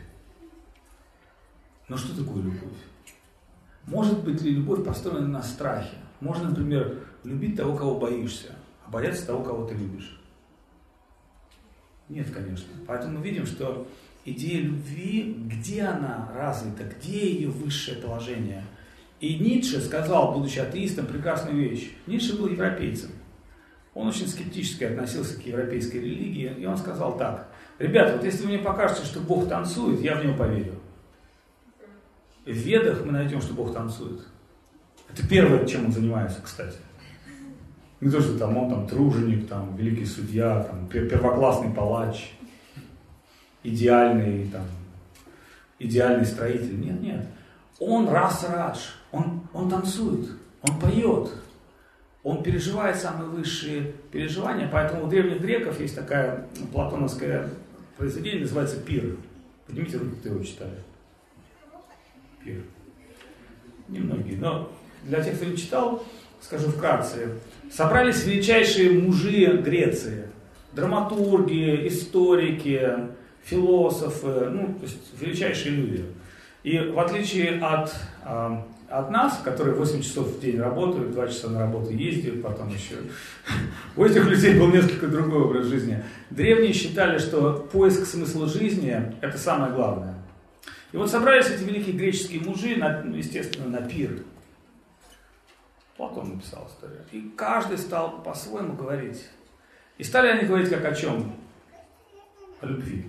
Но что такое любовь? Может быть ли любовь построена на страхе? Можно, например, любить того, кого боишься, а бояться того, кого ты любишь? Нет, конечно. Поэтому мы видим, что идея любви, где она развита, где ее высшее положение? И Ницше сказал, будучи атеистом, прекрасную вещь. Ницше был европейцем. Он очень скептически относился к европейской религии, и он сказал так: ребята, вот если вы мне покажете, что Бог танцует, я в него поверю. В Ведах мы найдем, что Бог танцует. Это первое, чем он занимается, кстати. Не то, что там он там труженик, там, великий судья, там, первоклассный палач, идеальный, там, идеальный строитель. Нет, нет. Он рас-радж, он, он танцует, он поет, он переживает самые высшие переживания. Поэтому у древних греков есть такая платоновское произведение, называется «Пир». Поднимите руки, кто его читали. «Пир». Немногие, но для тех, кто не читал, скажу вкратце. Собрались величайшие мужи Греции, драматурги, историки, философы, ну, то есть величайшие люди. И в отличие от, э, от нас, которые восемь часов в день работают, два часа на работу ездят, потом еще... У этих людей был несколько другой образ жизни. Древние считали, что поиск смысла жизни – это самое главное. И вот собрались эти великие греческие мужи, на, естественно, на пир. Платон написал историю. И каждый стал по-своему говорить. И стали они говорить как о чем? О любви.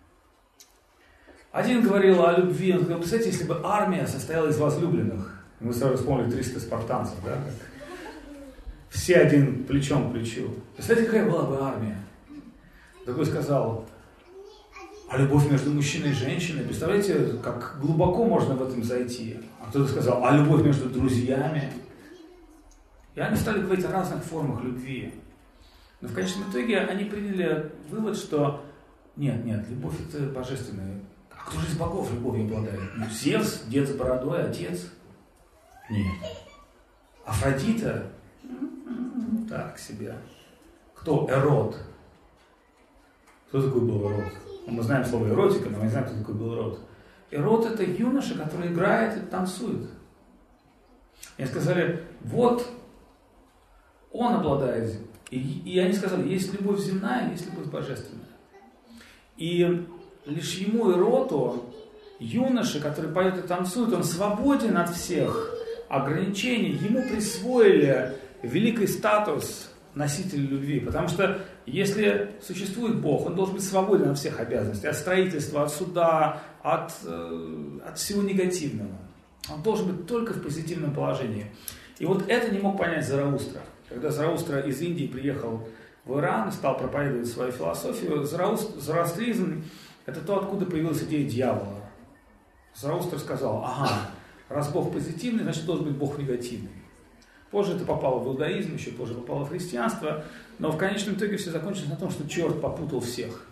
Один говорил о любви, он говорил, представьте, если бы армия состояла из возлюбленных. Мы сразу вспомнили триста спартанцев, да? Все один плечом к плечу. Представьте, какая была бы армия. Другой сказал, а любовь между мужчиной и женщиной, представляете, как глубоко можно в этом зайти. А кто-то сказал, а любовь между друзьями. И они стали говорить о разных формах любви. Но в конечном итоге они приняли вывод, что нет, нет, любовь это божественная. А кто же из богов любовью обладает? Ну, Зевс, дед с бородой, отец? Нет. Афродита? Так себе. Кто? Эрот. Кто такой был Эрот? Мы знаем слово эротика, но мы не знаем, кто такой был Эрот. Эрот это юноша, который играет и танцует. И сказали, вот он обладает. И, и они сказали, есть любовь земная, есть любовь божественная. И лишь ему, Эроту, юноша, который поет и танцует, он свободен от всех ограничений. Ему присвоили великий статус носителя любви. Потому что если существует Бог, он должен быть свободен от всех обязанностей, от строительства, от суда, от, э, от всего негативного. Он должен быть только в позитивном положении. И вот это не мог понять Зараустра. Когда Зараустра из Индии приехал в Иран и стал проповедовать свою философию, зороастризм – это то, откуда появилась идея дьявола. Зараустр сказал, ага, раз Бог позитивный, значит должен быть Бог негативный. Позже это попало в иудаизм, еще позже попало в христианство, но в конечном итоге все закончилось на том, что черт попутал всех.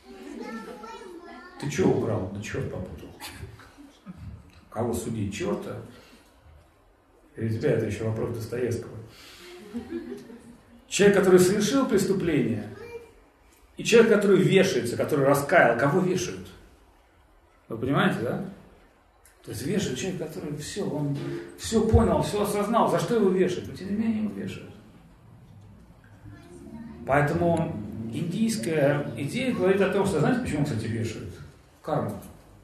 Ты что украл? Да черт попутал. Кого судить? Черта? Или тебя это еще вопрос Достоевского? Человек, который совершил преступление, и человек, который вешается, который раскаял, кого вешают? Вы понимаете, да? То есть вешают человек, который все, он все понял, все осознал, за что его вешают, но тем не менее его вешают. Поэтому индийская идея говорит о том, что, знаете, почему, кстати, вешают? Карма.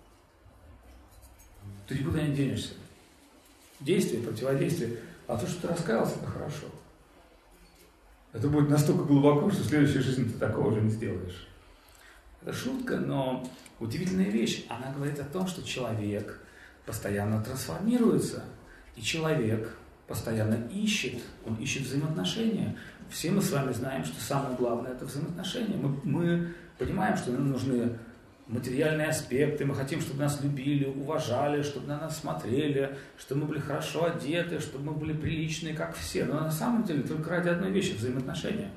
Ты никуда не денешься. Действие, противодействие. А то, что ты раскаялся, это хорошо. Это будет настолько глубоко, что в следующей жизни ты такого уже не сделаешь. Это шутка, но удивительная вещь. Она говорит о том, что человек постоянно трансформируется, и человек постоянно ищет, он ищет взаимоотношения. Все мы с вами знаем, что самое главное – это взаимоотношения. Мы, мы понимаем, что нам нужны материальные аспекты, мы хотим, чтобы нас любили, уважали, чтобы на нас смотрели, чтобы мы были хорошо одеты, чтобы мы были приличные, как все. Но на самом деле только ради одной вещи – взаимоотношения.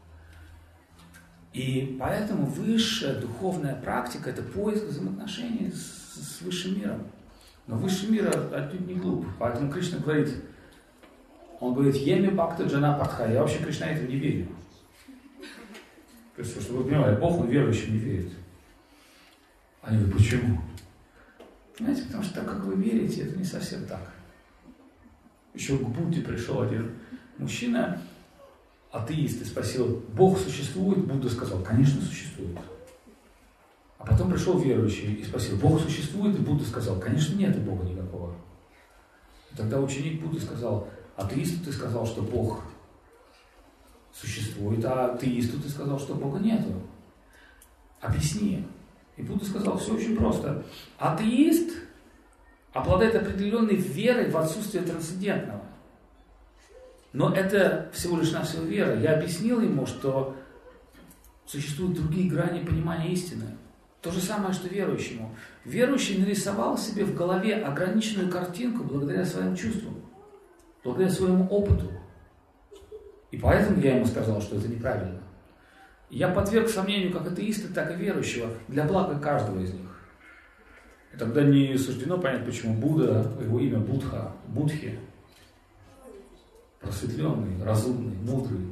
И поэтому высшая духовная практика – это поиск взаимоотношений с, с высшим миром. Но высший мир отнюдь не глуп. Поэтому Кришна говорит, он говорит, «Еми бхакта джана падха». Я вообще, Кришна, этому не верю. То есть, чтобы вы понимали, Бог, он верующим не верит. Они говорят, почему? Понимаете, потому что так, как вы верите, это не совсем так. Еще к Будде пришел один мужчина, атеист, и спросил, Бог существует? Будда сказал, конечно, существует. А потом пришел верующий и спросил, Бог существует? И Будда сказал, конечно, нет Бога никакого. И тогда ученик Будды сказал, атеисту ты сказал, что Бог существует, а атеисту ты сказал, что Бога нету. Объясни. И Будда сказал, все очень просто. Атеист обладает определенной верой в отсутствие трансцендентного. Но это всего лишь навсего вера. Я объяснил ему, что существуют другие грани понимания истины. То же самое, что верующему. Верующий нарисовал себе в голове ограниченную картинку благодаря своим чувствам, благодаря своему опыту. И поэтому я ему сказал, что это неправильно. Я подверг сомнению как атеиста, так и верующего для блага каждого из них. И тогда не суждено понять, почему Будда, его имя Будха, Будхи, просветленный, разумный, мудрый.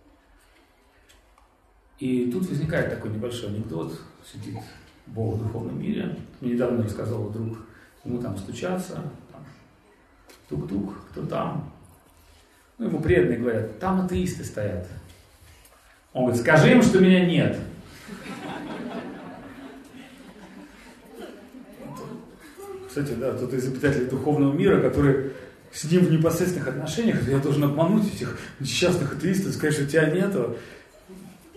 И тут возникает такой небольшой анекдот, сидит Бог в духовном мире. Мне недавно рассказал друг, ему там стучаться, там, тук-тук, кто там. Ну, ему преданные говорят, там атеисты стоят. Он говорит, скажи им, что меня нет. Кстати, да, тот изобретатель духовного мира, который с ним в непосредственных отношениях, я должен обмануть этих несчастных атеистов, сказать, что тебя нету.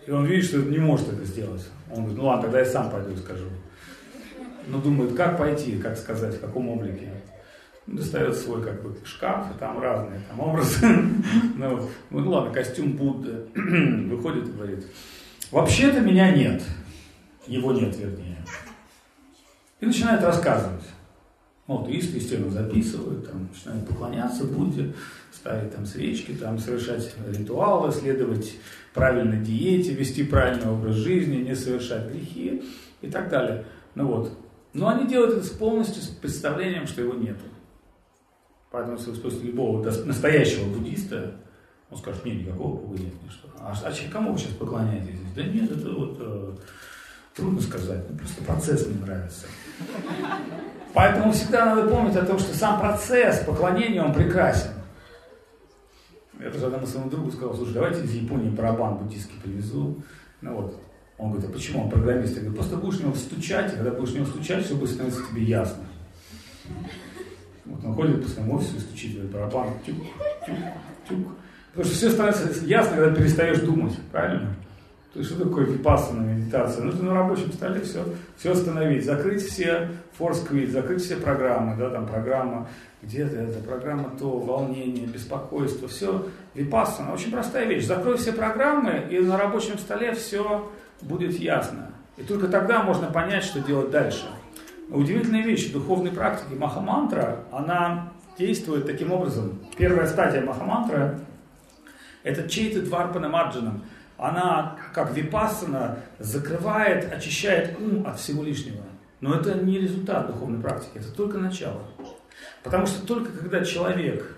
И он видит, что не может это сделать. Он говорит, ну ладно, тогда я сам пойду и скажу. Но думает, как пойти, как сказать, в каком облике. Достает свой как бы шкаф, и там разные там образы. ну, ну ладно, костюм Будды. Выходит и говорит, вообще-то меня нет. Его нет, вернее. И начинает рассказывать. Вот, и, естественно, записывают, там, начинают поклоняться Будде, ставить там свечки, там, совершать ритуалы, следовать правильной диете, вести правильный образ жизни, не совершать грехи и так далее. Ну вот. Но они делают это с полностью с представлением, что его нету. Поэтому, если вы спросите любого настоящего буддиста, он скажет, нет, никакого Бога нет, ничто. А, а кому вы сейчас поклоняетесь здесь? Да нет, это вот э, трудно сказать, ну, просто процесс мне нравится. Поэтому всегда надо помнить о том, что сам процесс поклонения, он прекрасен. Я тоже одному своему другу сказал, слушай, давайте из Японии барабан буддийский привезу. Ну вот. Он говорит, а почему? Он программист. Я говорю, просто будешь в него стучать, и когда будешь в него стучать, все будет становиться тебе ясно. Вот он ходит по своему офису и стучит в этот барабан. Тюк, тюк, тюк. Потому что все становится ясно, когда перестаешь думать. Правильно? То есть, что такое випассана, медитация? Нужно на рабочем столе все, все остановить, закрыть все форс-квит, закрыть все программы, да, там программа где-то, это программа то, волнение, беспокойство, все. Випассана, очень простая вещь. Закрой все программы, и на рабочем столе все будет ясно. И только тогда можно понять, что делать дальше. Удивительная вещь, в духовной практике Махамантра, она действует таким образом. Первая стадия Махамантры – это чейта дварпана маджанам. Она, как випассана, закрывает, очищает ум от всего лишнего. Но это не результат духовной практики, это только начало. Потому что только когда человек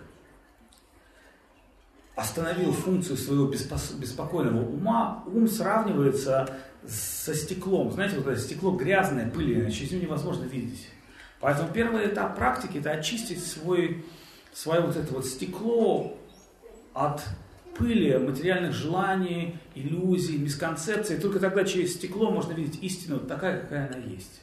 остановил функцию своего беспокойного ума, ум сравнивается со стеклом. Знаете, вот это стекло грязное, пыльное, через него невозможно видеть. Поэтому первый этап практики – это очистить свой, свое вот это вот стекло от пыли, материальных желаний, иллюзий, мисконцепций. И только тогда через стекло можно видеть истину такая, какая она есть.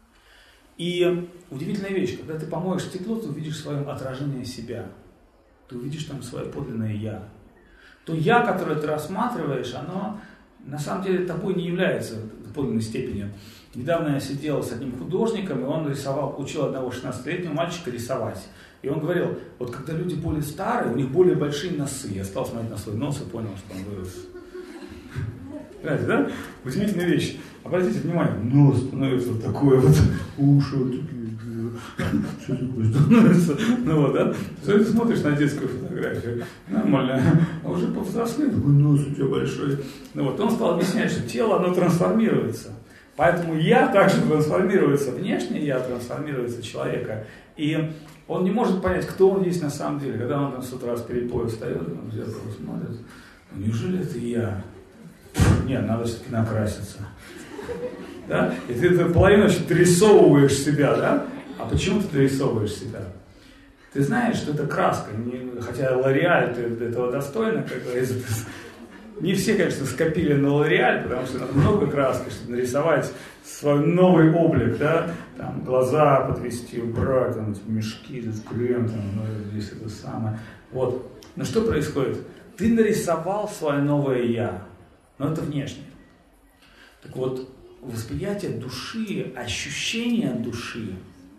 И удивительная вещь, когда ты помоешь стекло, ты увидишь свое отражение себя. Ты увидишь там свое подлинное «я». То «я», которое ты рассматриваешь, оно на самом деле тобой не является в подлинной степени. Недавно я сидел с одним художником, и он рисовал, учил одного шестнадцатилетнего мальчика рисовать. И он говорил, вот когда люди более старые, у них более большие носы. Я стал смотреть на свой нос и понял, что он вырос. Понимаете, да? Удивительная вещь. Обратите внимание, нос становится вот такой вот, уши вот такие, что такое становится. Ну вот, да? Все, ты смотришь на детскую фотографию, нормально, а уже повзрослел, такой нос у тебя большой. Ну вот, он стал объяснять, что тело, оно трансформируется. Поэтому я также трансформируется, внешне я трансформируется человека. И он не может понять, кто он есть на самом деле. Когда он там с утра с перепоя встает, он в зеркало смотрит, неужели это я? Нет, надо все-таки накраситься. Да? И ты эту половину дорисовываешь себя, да? А почему ты дорисовываешь себя? Ты знаешь, что это краска, не, хотя Лореаль этого достойна, как говорится. Не все, конечно, скопили на Лореаль, потому что надо много краски, чтобы нарисовать свой новый облик, да? Там глаза подвести, убрать, там эти мешки, этот крем, там, ну, здесь это самое. Вот. Но что происходит? Ты нарисовал свое новое «я», но это внешне. Так вот, восприятие души, ощущение души,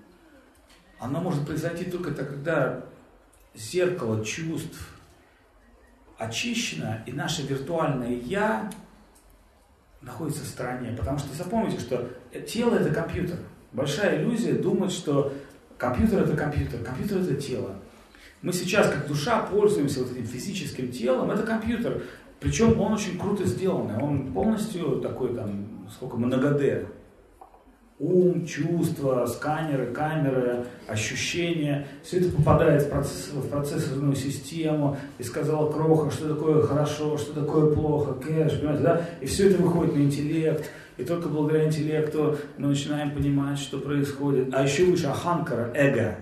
оно может произойти только тогда, когда зеркало чувств очищено, и наше виртуальное «я» находится в стороне. Потому что запомните, что тело – это компьютер. Большая иллюзия думать, что компьютер – это компьютер, компьютер – это тело. Мы сейчас, как душа, пользуемся вот этим физическим телом, это компьютер. Причем он очень круто сделанный, он полностью такой там, сколько, много дэ. Ум, чувства, сканеры, камеры, ощущения, все это попадает в, процесс, в процессорную систему, и сказала Кроха, что такое хорошо, что такое плохо, кэш, понимаете, да? И все это выходит на интеллект, и только благодаря интеллекту мы начинаем понимать, что происходит. А еще выше аханкара, эго.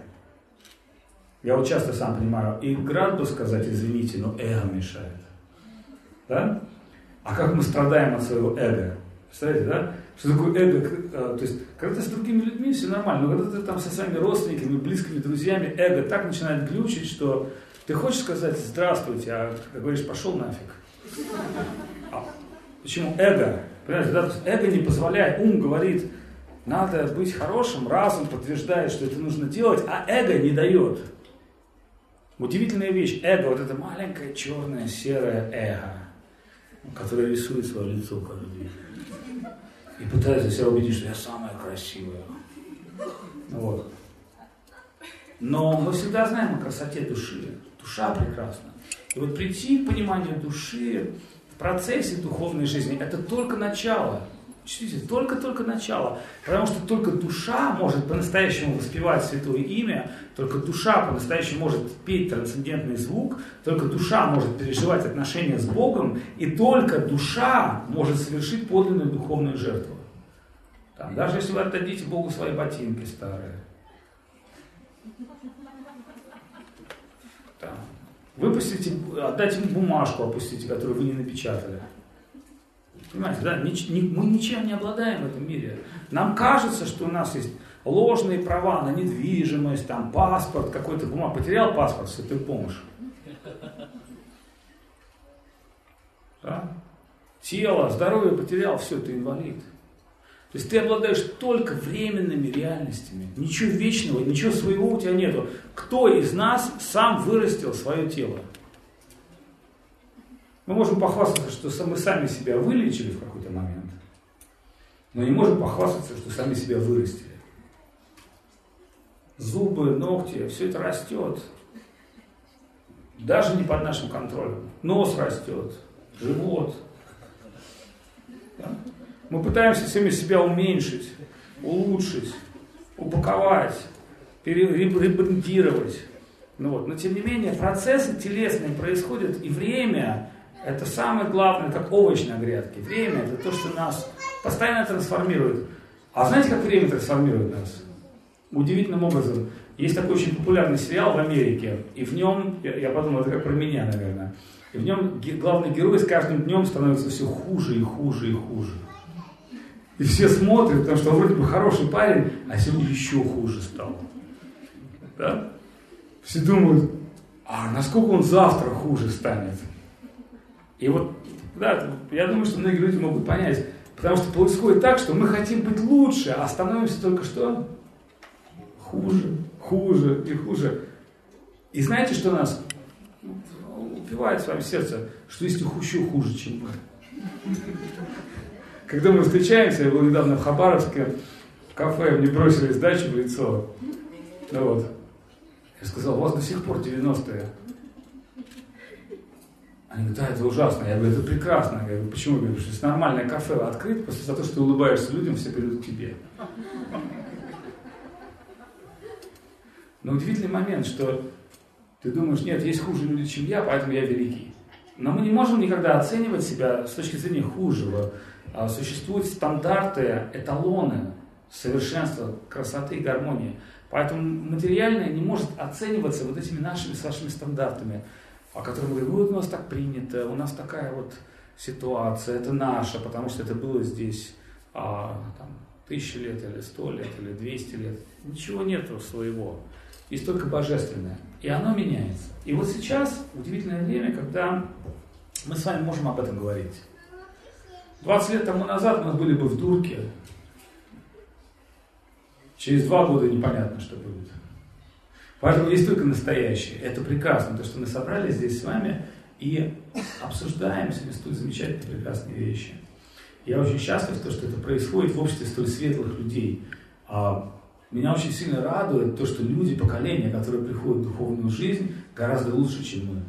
Я вот часто сам понимаю, и рад бы сказать, извините, но эго мешает. Да? А как мы страдаем от своего эго? Представляете, да? Что такое эго? То есть, когда ты с другими людьми, все нормально, но когда ты там со своими родственниками, близкими, друзьями, эго так начинает глючить, что ты хочешь сказать здравствуйте, а, как говоришь, пошел нафиг. А, Почему? Эго. Понимаете, да? Эго не позволяет, ум говорит, надо быть хорошим, разум подтверждает, что это нужно делать, а эго не дает. Удивительная вещь. Эго, вот это маленькое черное серое эго, которое рисует свое лицо каждый день. И пытается себя убедить, что я самая красивая. Вот. Но мы всегда знаем о красоте души. Душа прекрасна. И вот прийти к пониманию души в процессе духовной жизни, это только начало. Чувствуете, только-только начало. Потому что только душа может по-настоящему воспевать святое имя, только душа по-настоящему может петь трансцендентный звук, только душа может переживать отношения с Богом, и только душа может совершить подлинную духовную жертву. Там, даже если вы отдадите Богу свои ботинки старые. Там, выпустите, отдайте ему бумажку, опустите, которую вы не напечатали. Понимаете, да? Нич, ни, мы ничем не обладаем в этом мире. Нам кажется, что у нас есть ложные права на недвижимость, там, паспорт, какой-то бумаг. Потерял паспорт, святую помощь. Да? Тело, здоровье потерял, все, ты инвалид. То есть ты обладаешь только временными реальностями. Ничего вечного, ничего своего у тебя нету. Кто из нас сам вырастил свое тело? Мы можем похвастаться, что мы сами себя вылечили в какой-то момент, но не можем похвастаться, что сами себя вырастили. Зубы, ногти, все это растет. Даже не под нашим контролем. Нос растет, живот. Да? Мы пытаемся сами себя уменьшить, улучшить, упаковать, ребрендировать. Ну вот. Но тем не менее процессы телесные происходят, и время — это самое главное, как овощ на грядке. Время — это то, что нас постоянно трансформирует. А знаете, как время трансформирует нас? Удивительным образом. Есть такой очень популярный сериал в Америке, и в нем, я, я подумал, это как про меня, наверное, и в нем главный герой с каждым днем становится все хуже и хуже и хуже. И все смотрят, потому что он вроде бы хороший парень, а сегодня еще хуже стал. Да? Все думают, а насколько он завтра хуже станет? И вот, да, я думаю, что многие люди могут понять, потому что происходит так, что мы хотим быть лучше, а становимся только что хуже, хуже и хуже. И знаете, что нас упивает с вами сердце, что есть еще хуже, чем мы. Когда мы встречаемся, я был недавно в Хабаровске, в кафе, мне бросили сдачу в лицо. Ну вот. Я сказал, у вас до сих пор девяностые. Они говорят, да, это ужасно. Я говорю, это прекрасно. Я говорю, почему? Я говорю, потому что нормальное кафе открыто, просто за то, что ты улыбаешься людям, все придут к тебе. Но удивительный момент, что ты думаешь, нет, есть хуже люди, чем я, поэтому я великий. Но мы не можем никогда оценивать себя с точки зрения худшего. Существуют стандарты, эталоны совершенства, красоты и гармонии. Поэтому материальное не может оцениваться вот этими нашими с вашими стандартами, о которых мы говорим, вот у нас так принято, у нас такая вот ситуация, это наше, потому что это было здесь а, там, тысячи лет, или сто лет, или двести лет. Ничего нету своего. Есть только божественное. И оно меняется. И вот сейчас удивительное время, когда мы с вами можем об этом говорить. двадцать лет тому назад мы были бы в дурке. Через два года непонятно, что будет. Поэтому есть только настоящее. Это прекрасно, то, что мы собрались здесь с вами и обсуждаем сегодня столь замечательные, прекрасные вещи. Я очень счастлив, что это происходит в обществе столь светлых людей. Меня очень сильно радует то, что люди, поколения, которые приходят в духовную жизнь, гораздо лучше, чем мы.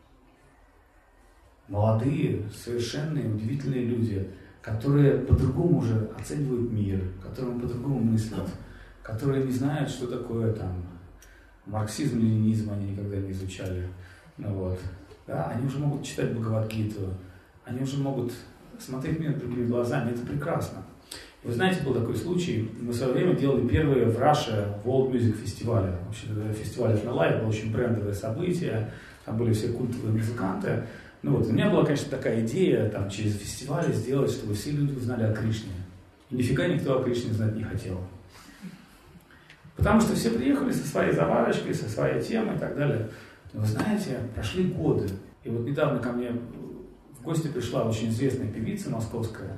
Молодые, совершенные, удивительные люди, которые по-другому уже оценивают мир, которые по-другому мыслят, которые не знают, что такое там марксизм, ленинизм, они никогда не изучали. Ну, вот. Да, они уже могут читать Бхагавад-гиту, они уже могут смотреть мир другими глазами, это прекрасно. Вы знаете, был такой случай, мы в свое время делали первые в Раше World Music фестивали. Вообще, фестиваль на лайв, было очень брендовое событие, там были все культовые музыканты. Ну вот, у меня была, конечно, такая идея там, через фестивали сделать, чтобы все люди узнали о Кришне. И нифига никто о Кришне знать не хотел. Потому что все приехали со своей заварочкой, со своей темой и так далее. Но вы знаете, прошли годы. И вот недавно ко мне в гости пришла очень известная певица московская.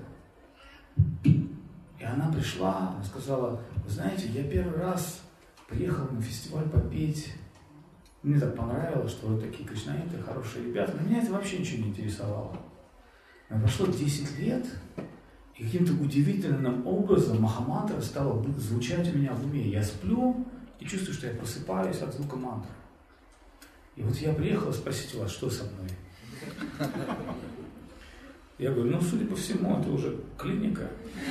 И она пришла, она сказала: вы знаете, я первый раз приехал на фестиваль попеть. Мне так понравилось, что вот такие кришнаиты, хорошие ребята. Но меня это вообще ничего не интересовало. Но прошло десять лет, и каким-то удивительным образом Махамантра стала звучать у меня в уме. Я сплю и чувствую, что я просыпаюсь от звука мантры. И вот я приехал спросить у вас, что со мной. Я говорю: ну, судя по всему, это уже клиника.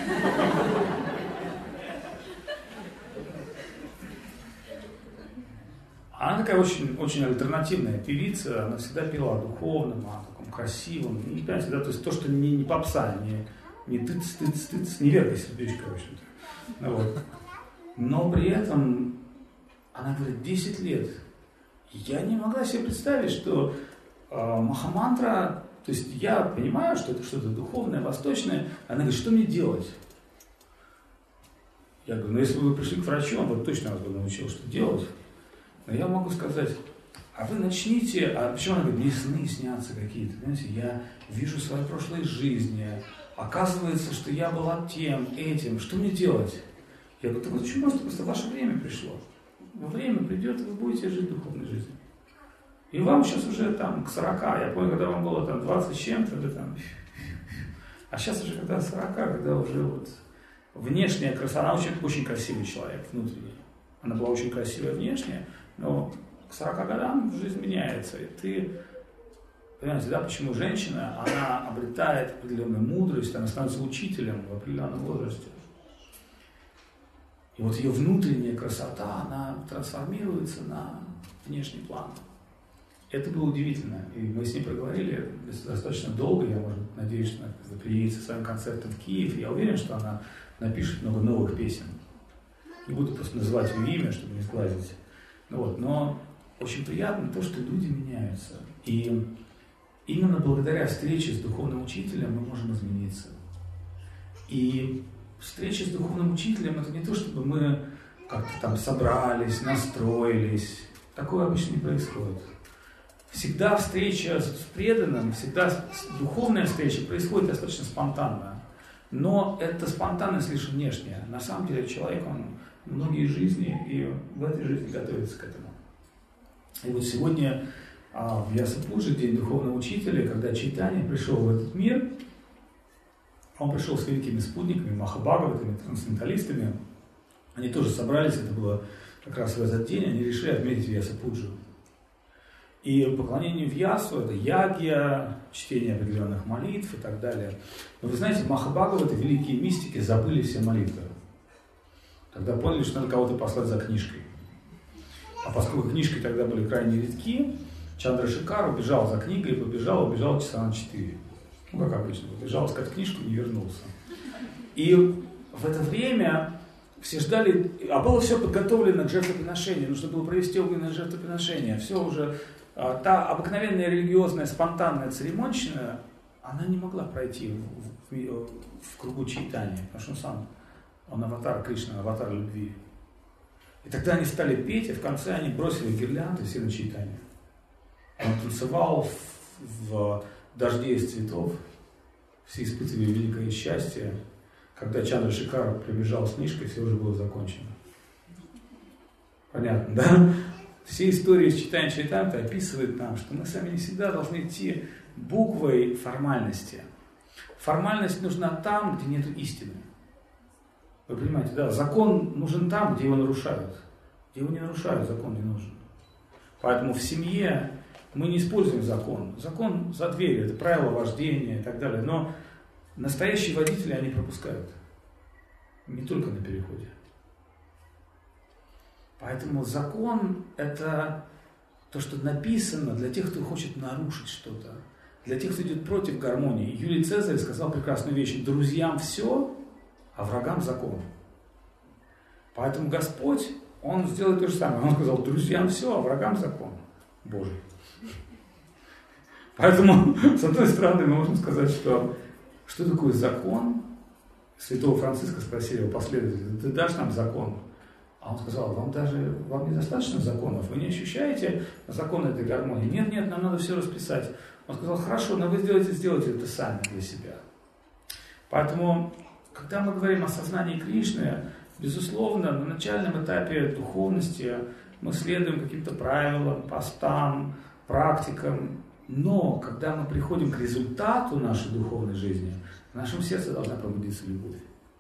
Она такая очень, очень альтернативная певица, она всегда пела о духовном, о таком красивом, не понимаете, да, то есть то, что не, не попса, не, не тыц-тыц-тыц, не Верка Сердючка, в общем-то. Ну, вот. Но при этом, она говорит, десять лет. Я не могла себе представить, что э, Махамантра, то есть я понимаю, что это что-то духовное, восточное, она говорит, что мне делать? Я говорю, ну если бы вы пришли к врачу, он бы точно вас бы научил, что делать. Но я могу сказать, а вы начните, а почему она говорит, мне сны снятся какие-то, понимаете, я вижу свои прошлые жизни, оказывается, что я была тем, этим, что мне делать? Я говорю, так вот очень просто, просто ваше время пришло. Время придет, и вы будете жить духовной жизнью. И вам сейчас уже там к сорока, я помню, когда вам было там двадцать с чем-то, да, там, а сейчас уже когда сорока, когда уже вот внешняя красота, она очень, очень красивый человек внутренний. Она была очень красивая внешне, но к сорока годам жизнь меняется. И ты, понимаете, да, почему женщина, она обретает определенную мудрость, она становится учителем в определенном возрасте. И вот ее внутренняя красота, она трансформируется на внешний план. Это было удивительно. И мы с ней проговорили достаточно долго. Я, может, надеюсь, что она приедет со своим концертом в Киев. Я уверен, что она напишет много новых песен. Не буду просто называть ее имя, чтобы не сглазить. Ну вот, но очень приятно то, что люди меняются. И именно благодаря встрече с духовным учителем мы можем измениться. И встреча с духовным учителем – это не то, чтобы мы как-то там собрались, настроились. Такое обычно не происходит. Всегда встреча с преданным, всегда духовная встреча происходит достаточно спонтанно. Но эта спонтанность лишь внешняя. На самом деле человек, он многие жизни и в этой жизни готовится к этому. И вот сегодня а, в Ясапуджи, день духовного учителя, когда Чайтанья пришел в этот мир, он пришел с великими спутниками, Махабхагаватами, трансценденталистами. Они тоже собрались, это было как раз в этот день, они решили отметить Ясапуджу. И поклонение в Ясу – это ягья, чтение определенных молитв и так далее. Но вы знаете, Махабхагаваты, великие мистики, забыли все молитвы. Тогда поняли, что надо кого-то послать за книжкой. А поскольку книжки тогда были крайне редки, Чандрашекар убежал за книгой, побежал, убежал часа на четыре. Ну, как обычно, убежал искать книжку, не вернулся. И в это время все ждали, а было все подготовлено к жертвоприношению, нужно было провести огненное жертвоприношение. Все уже, та обыкновенная религиозная, спонтанная церемонщина, она не могла пройти в, в, в кругу Чайтаньи, потому что он сам, он аватар Кришны, аватар любви. И тогда они стали петь, и в конце они бросили гирлянды все на Чайтанью. Он танцевал в, в дожде из цветов, все испытывали великое счастье. Когда Чандрашекар прибежал с книжкой, все уже было закончено. Понятно, да? Все истории из читания Чайтаньи описывают нам, что мы сами не всегда должны идти буквой формальности. Формальность нужна там, где нет истины. Вы понимаете, да? Закон нужен там, где его нарушают. Где его не нарушают, закон не нужен. Поэтому в семье мы не используем закон. Закон за дверью, это правила вождения и так далее. Но настоящие водители, они пропускают. Не только на переходе. Поэтому закон – это то, что написано для тех, кто хочет нарушить что-то. Для тех, кто идет против гармонии. Юлий Цезарь сказал прекрасную вещь: друзьям все, а врагам закон. Поэтому Господь, Он сделает то же самое. Он сказал: друзьям все, а врагам закон Божий. Поэтому, с одной стороны, мы можем сказать, что что такое закон? Святого Франциска спросили его последователи: ты дашь нам закон? А он сказал: вам даже вам недостаточно законов, вы не ощущаете закон этой гармонии? Нет, нет, нам надо все расписать. Он сказал, хорошо, но вы сделаете, сделайте это сами для себя. Поэтому, когда мы говорим о сознании Кришны, безусловно, на начальном этапе духовности мы следуем каким-то правилам, постам, практикам. Но, когда мы приходим к результату нашей духовной жизни, в нашем сердце должна пробудиться любовь.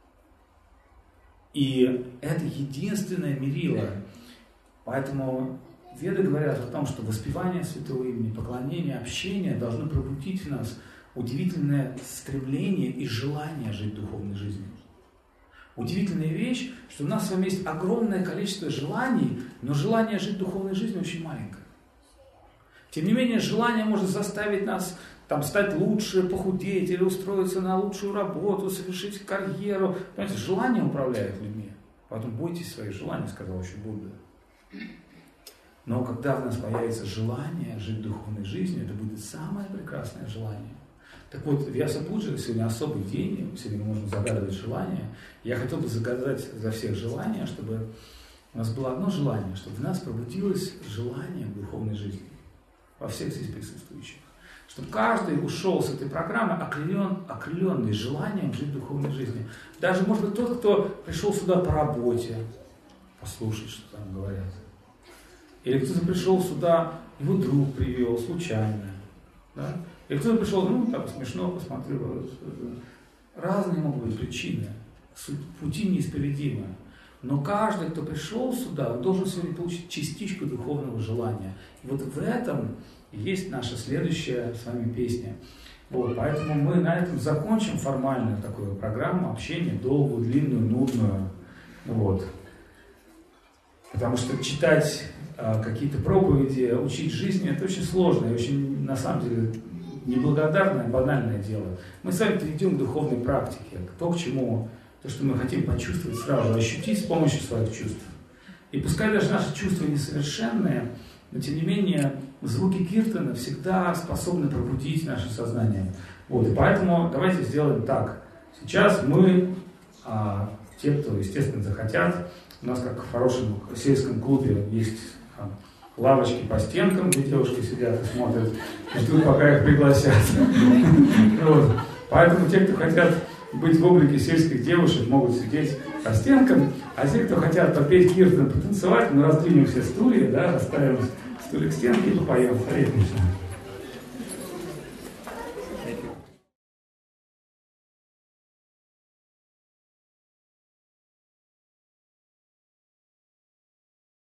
И это единственное мерило. Поэтому Веды говорят о том, что воспевание святого имени, поклонение, общение должны пробудить в нас удивительное стремление и желание жить духовной жизнью. Удивительная вещь, что у нас с вами есть огромное количество желаний, но желание жить духовной жизнью очень маленькое. Тем не менее, желание может заставить нас там, стать лучше, похудеть или устроиться на лучшую работу, совершить карьеру. Понимаете, желание управляет людьми. Поэтому бойтесь своих желаний, сказал еще Будда. Но когда в нас появится желание жить духовной жизнью, это будет самое прекрасное желание. Так вот, в Вьяса-Пуджи сегодня особый день, сегодня мы можем загадывать желания. Я хотел бы загадать за всех желания, чтобы у нас было одно желание, чтобы в нас пробудилось желание к духовной жизни. Во всех здесь присутствующих. Чтобы каждый ушел с этой программы окрылен, окрыленный желанием жить духовной жизнью. Даже, может быть, тот, кто пришел сюда по работе, послушать, что там говорят. Или кто-то пришел сюда, его друг привел, случайно. Да? Или кто-то пришел, ну, так смешно, посмотрел. Разные могут быть причины. Пути неисповедимы. Но каждый, кто пришел сюда, он должен сегодня получить частичку духовного желания. И вот в этом есть наша следующая с вами песня. Вот, поэтому мы на этом закончим формальную такую программу общения, долгую, длинную, нудную. Вот. Потому что читать а, какие-то проповеди, учить жизни, это очень сложно и очень, на самом деле, неблагодарное, банальное дело. Мы с вами перейдем к духовной практике, к тому, к чему, то, что мы хотим почувствовать сразу, ощутить с помощью своих чувств. И пускай даже наши чувства несовершенные, но тем не менее звуки киртана всегда способны пробудить наше сознание. Вот, и поэтому давайте сделаем так. Сейчас мы, а, те, кто, естественно, захотят, у нас, как в хорошем сельском клубе, есть а, лавочки по стенкам, где девушки сидят и смотрят, ждут, пока их пригласят. Поэтому те, кто хотят быть в облике сельских девушек, могут сидеть по стенкам, а те, кто хотят попеть киртан, потанцевать, мы раздвинем все стулья, да, расставим стулья к стенке и попоем. Харе Кришна.